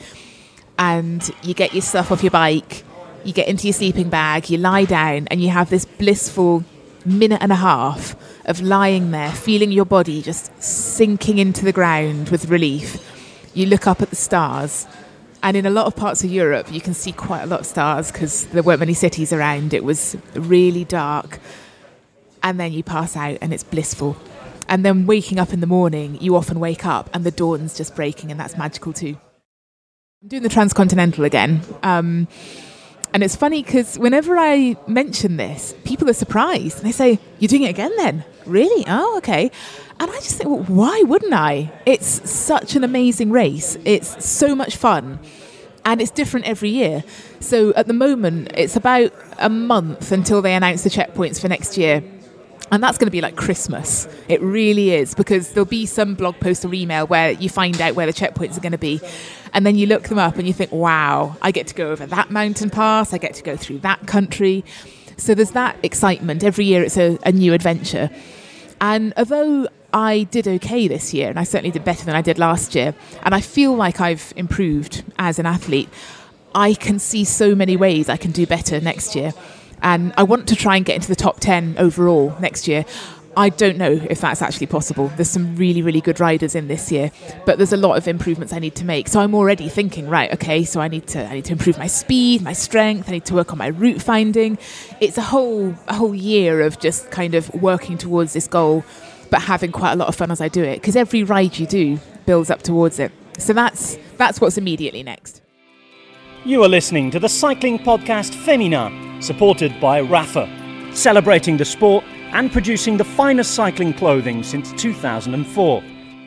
And you get your stuff off your bike, you get into your sleeping bag, you lie down, and you have this blissful minute and a half of lying there, feeling your body just sinking into the ground with relief. You look up at the stars. And in a lot of parts of Europe, you can see quite a lot of stars because there weren't many cities around. It was really dark. And then you pass out and it's blissful. And then waking up in the morning, you often wake up and the dawn's just breaking, and that's magical too. I'm doing the Transcontinental again. Um, and it's funny because whenever I mention this, people are surprised. And they say, "You're doing it again then?" Really? Oh, okay. And I just think, well, why wouldn't I? It's such an amazing race. It's so much fun. And it's different every year. So at the moment, it's about a month until they announce the checkpoints for next year. And that's going to be like Christmas. It really is, because there'll be some blog post or email where you find out where the checkpoints are going to be. And then you look them up and you think, wow, I get to go over that mountain pass. I get to go through that country. So there's that excitement. Every year it's a, a new adventure. And although I did okay this year, and I certainly did better than I did last year, and I feel like I've improved as an athlete, I can see so many ways I can do better next year. And I want to try and get into the top ten overall next year. I don't know if that's actually possible. There's some really, really good riders in this year, but there's a lot of improvements I need to make. So I'm already thinking, right, okay, so I need to I need to improve my speed, my strength, I need to work on my route finding. It's a whole a whole year of just kind of working towards this goal, but having quite a lot of fun as I do it, because every ride you do builds up towards it. So that's that's what's immediately next. You are listening to the cycling podcast Femina, supported by Rapha, celebrating the sport and producing the finest cycling clothing since two thousand four.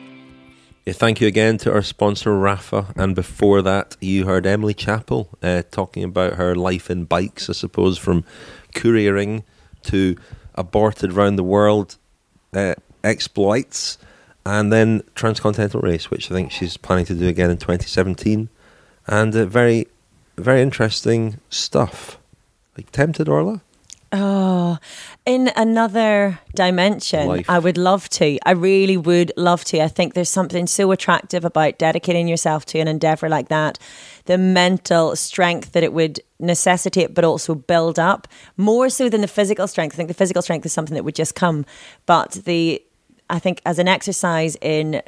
Yeah, thank you again to our sponsor Rapha, and before that you heard Emily Chappell uh, talking about her life in bikes, I suppose, from couriering to aborted round the world uh, exploits, and then Transcontinental race, which I think she's planning to do again in twenty seventeen, and uh, very, very interesting stuff. Like, tempted, Orla? Oh, in another dimension, Life. I would love to. I really would love to. I think there's something so attractive about dedicating yourself to an endeavour like that. The mental strength that it would necessitate, but also build up, more so than the physical strength. I think the physical strength is something that would just come. But the, I think as an exercise in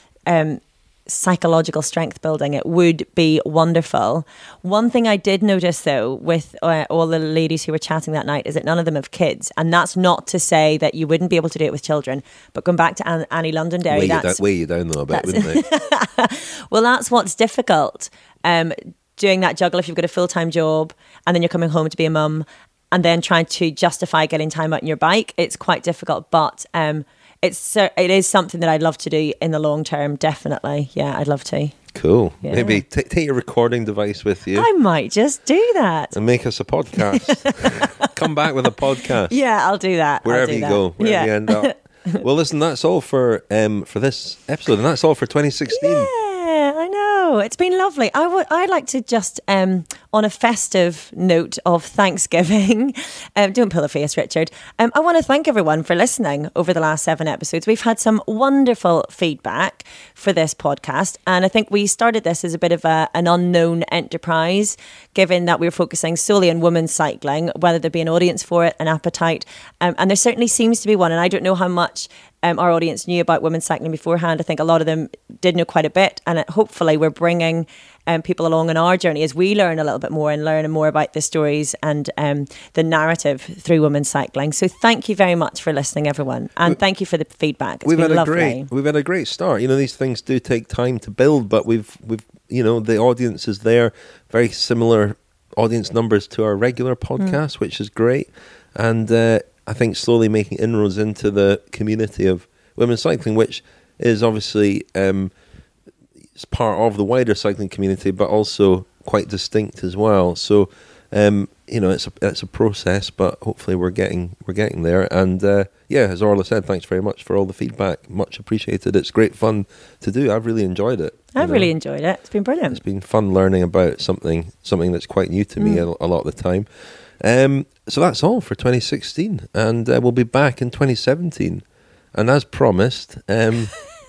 um, psychological strength building, it would be wonderful. One thing I did notice though with uh, all the ladies who were chatting that night is that none of them have kids, and that's not to say that you wouldn't be able to do it with children, but going back to An- Annie Londonderry, Weigh you, that's down, weigh you down though a bit, wouldn't they? well, that's what's difficult, um, doing that juggle if you've got a full-time job and then you're coming home to be a mum and then trying to justify getting time out on your bike. It's quite difficult, but um It's it is something that I'd love to do in the long term, definitely. Yeah, I'd love to. Cool. Yeah. Maybe t- take your recording device with you. I might just do that. And make us a podcast. Come back with a podcast. Yeah, I'll do that. Wherever I'll do you that. go, wherever yeah. you end up. Well, listen, that's all for um, for this episode, and that's all for twenty sixteen. Yeah, I know. It's been lovely. I would. I'd like to just, um, on a festive note of Thanksgiving, um, don't pull a face, Richard. Um, I want to thank everyone for listening over the last seven episodes. We've had some wonderful feedback for this podcast, and I think we started this as a bit of a, an unknown enterprise, given that we were focusing solely on women's cycling, whether there be an audience for it, an appetite, um, and there certainly seems to be one. And I don't know how much Um, our audience knew about women's cycling beforehand. I think a lot of them did know quite a bit, and it, hopefully we're bringing um, people along on our journey as we learn a little bit more and learn more about the stories and um, the narrative through women's cycling. So thank you very much for listening, everyone, and thank you for the feedback. It's we've been had lovely. a great, we've had a great start. You know, these things do take time to build, but we've we've you know the audience is there, very similar audience numbers to our regular podcast, mm. which is great, and uh, I think slowly making inroads into the community of women's cycling, which is obviously um, it's part of the wider cycling community, but also quite distinct as well. So, um, you know, it's a it's a process, but hopefully we're getting we're getting there. And uh, yeah, as Orla said, thanks very much for all the feedback. Much appreciated. It's great fun to do. I've really enjoyed it. I've know. really enjoyed it. It's been brilliant. It's been fun learning about something something that's quite new to me Mm. a, a lot of the time. Um, so that's all for twenty sixteen, and uh, we'll be back in twenty seventeen. And as promised, um,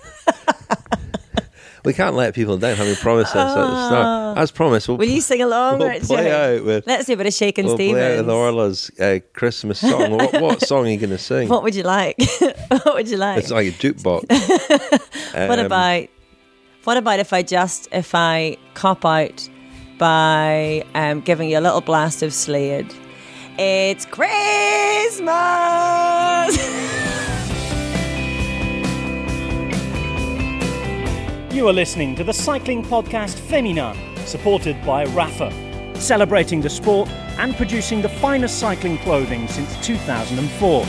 we can't let people down having promised us at the start. As promised, we'll, Will you sing along, we'll Richard? play out with. Let's do a bit of Shakin' We'll Stevens. play out with Orla's uh, Christmas song. what, what song are you going to sing? What would you like? What would you like? It's like a jukebox. What Um, about what about if I just if I cop out by um, giving you a little blast of Slade? It's Christmas. You are listening to the cycling podcast Femina, supported by Rafa, celebrating the sport and producing the finest cycling clothing since two thousand four.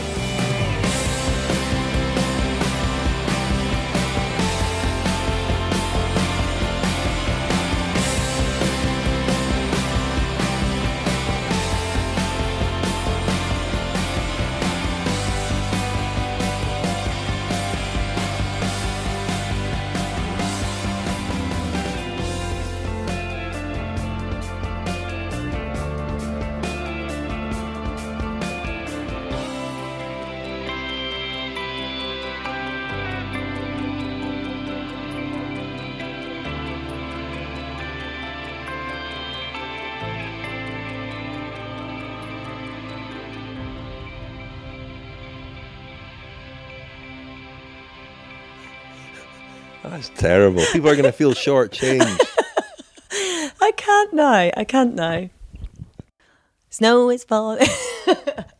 That's terrible. People are going to feel shortchanged. I can't now. I can't now. Snow is falling.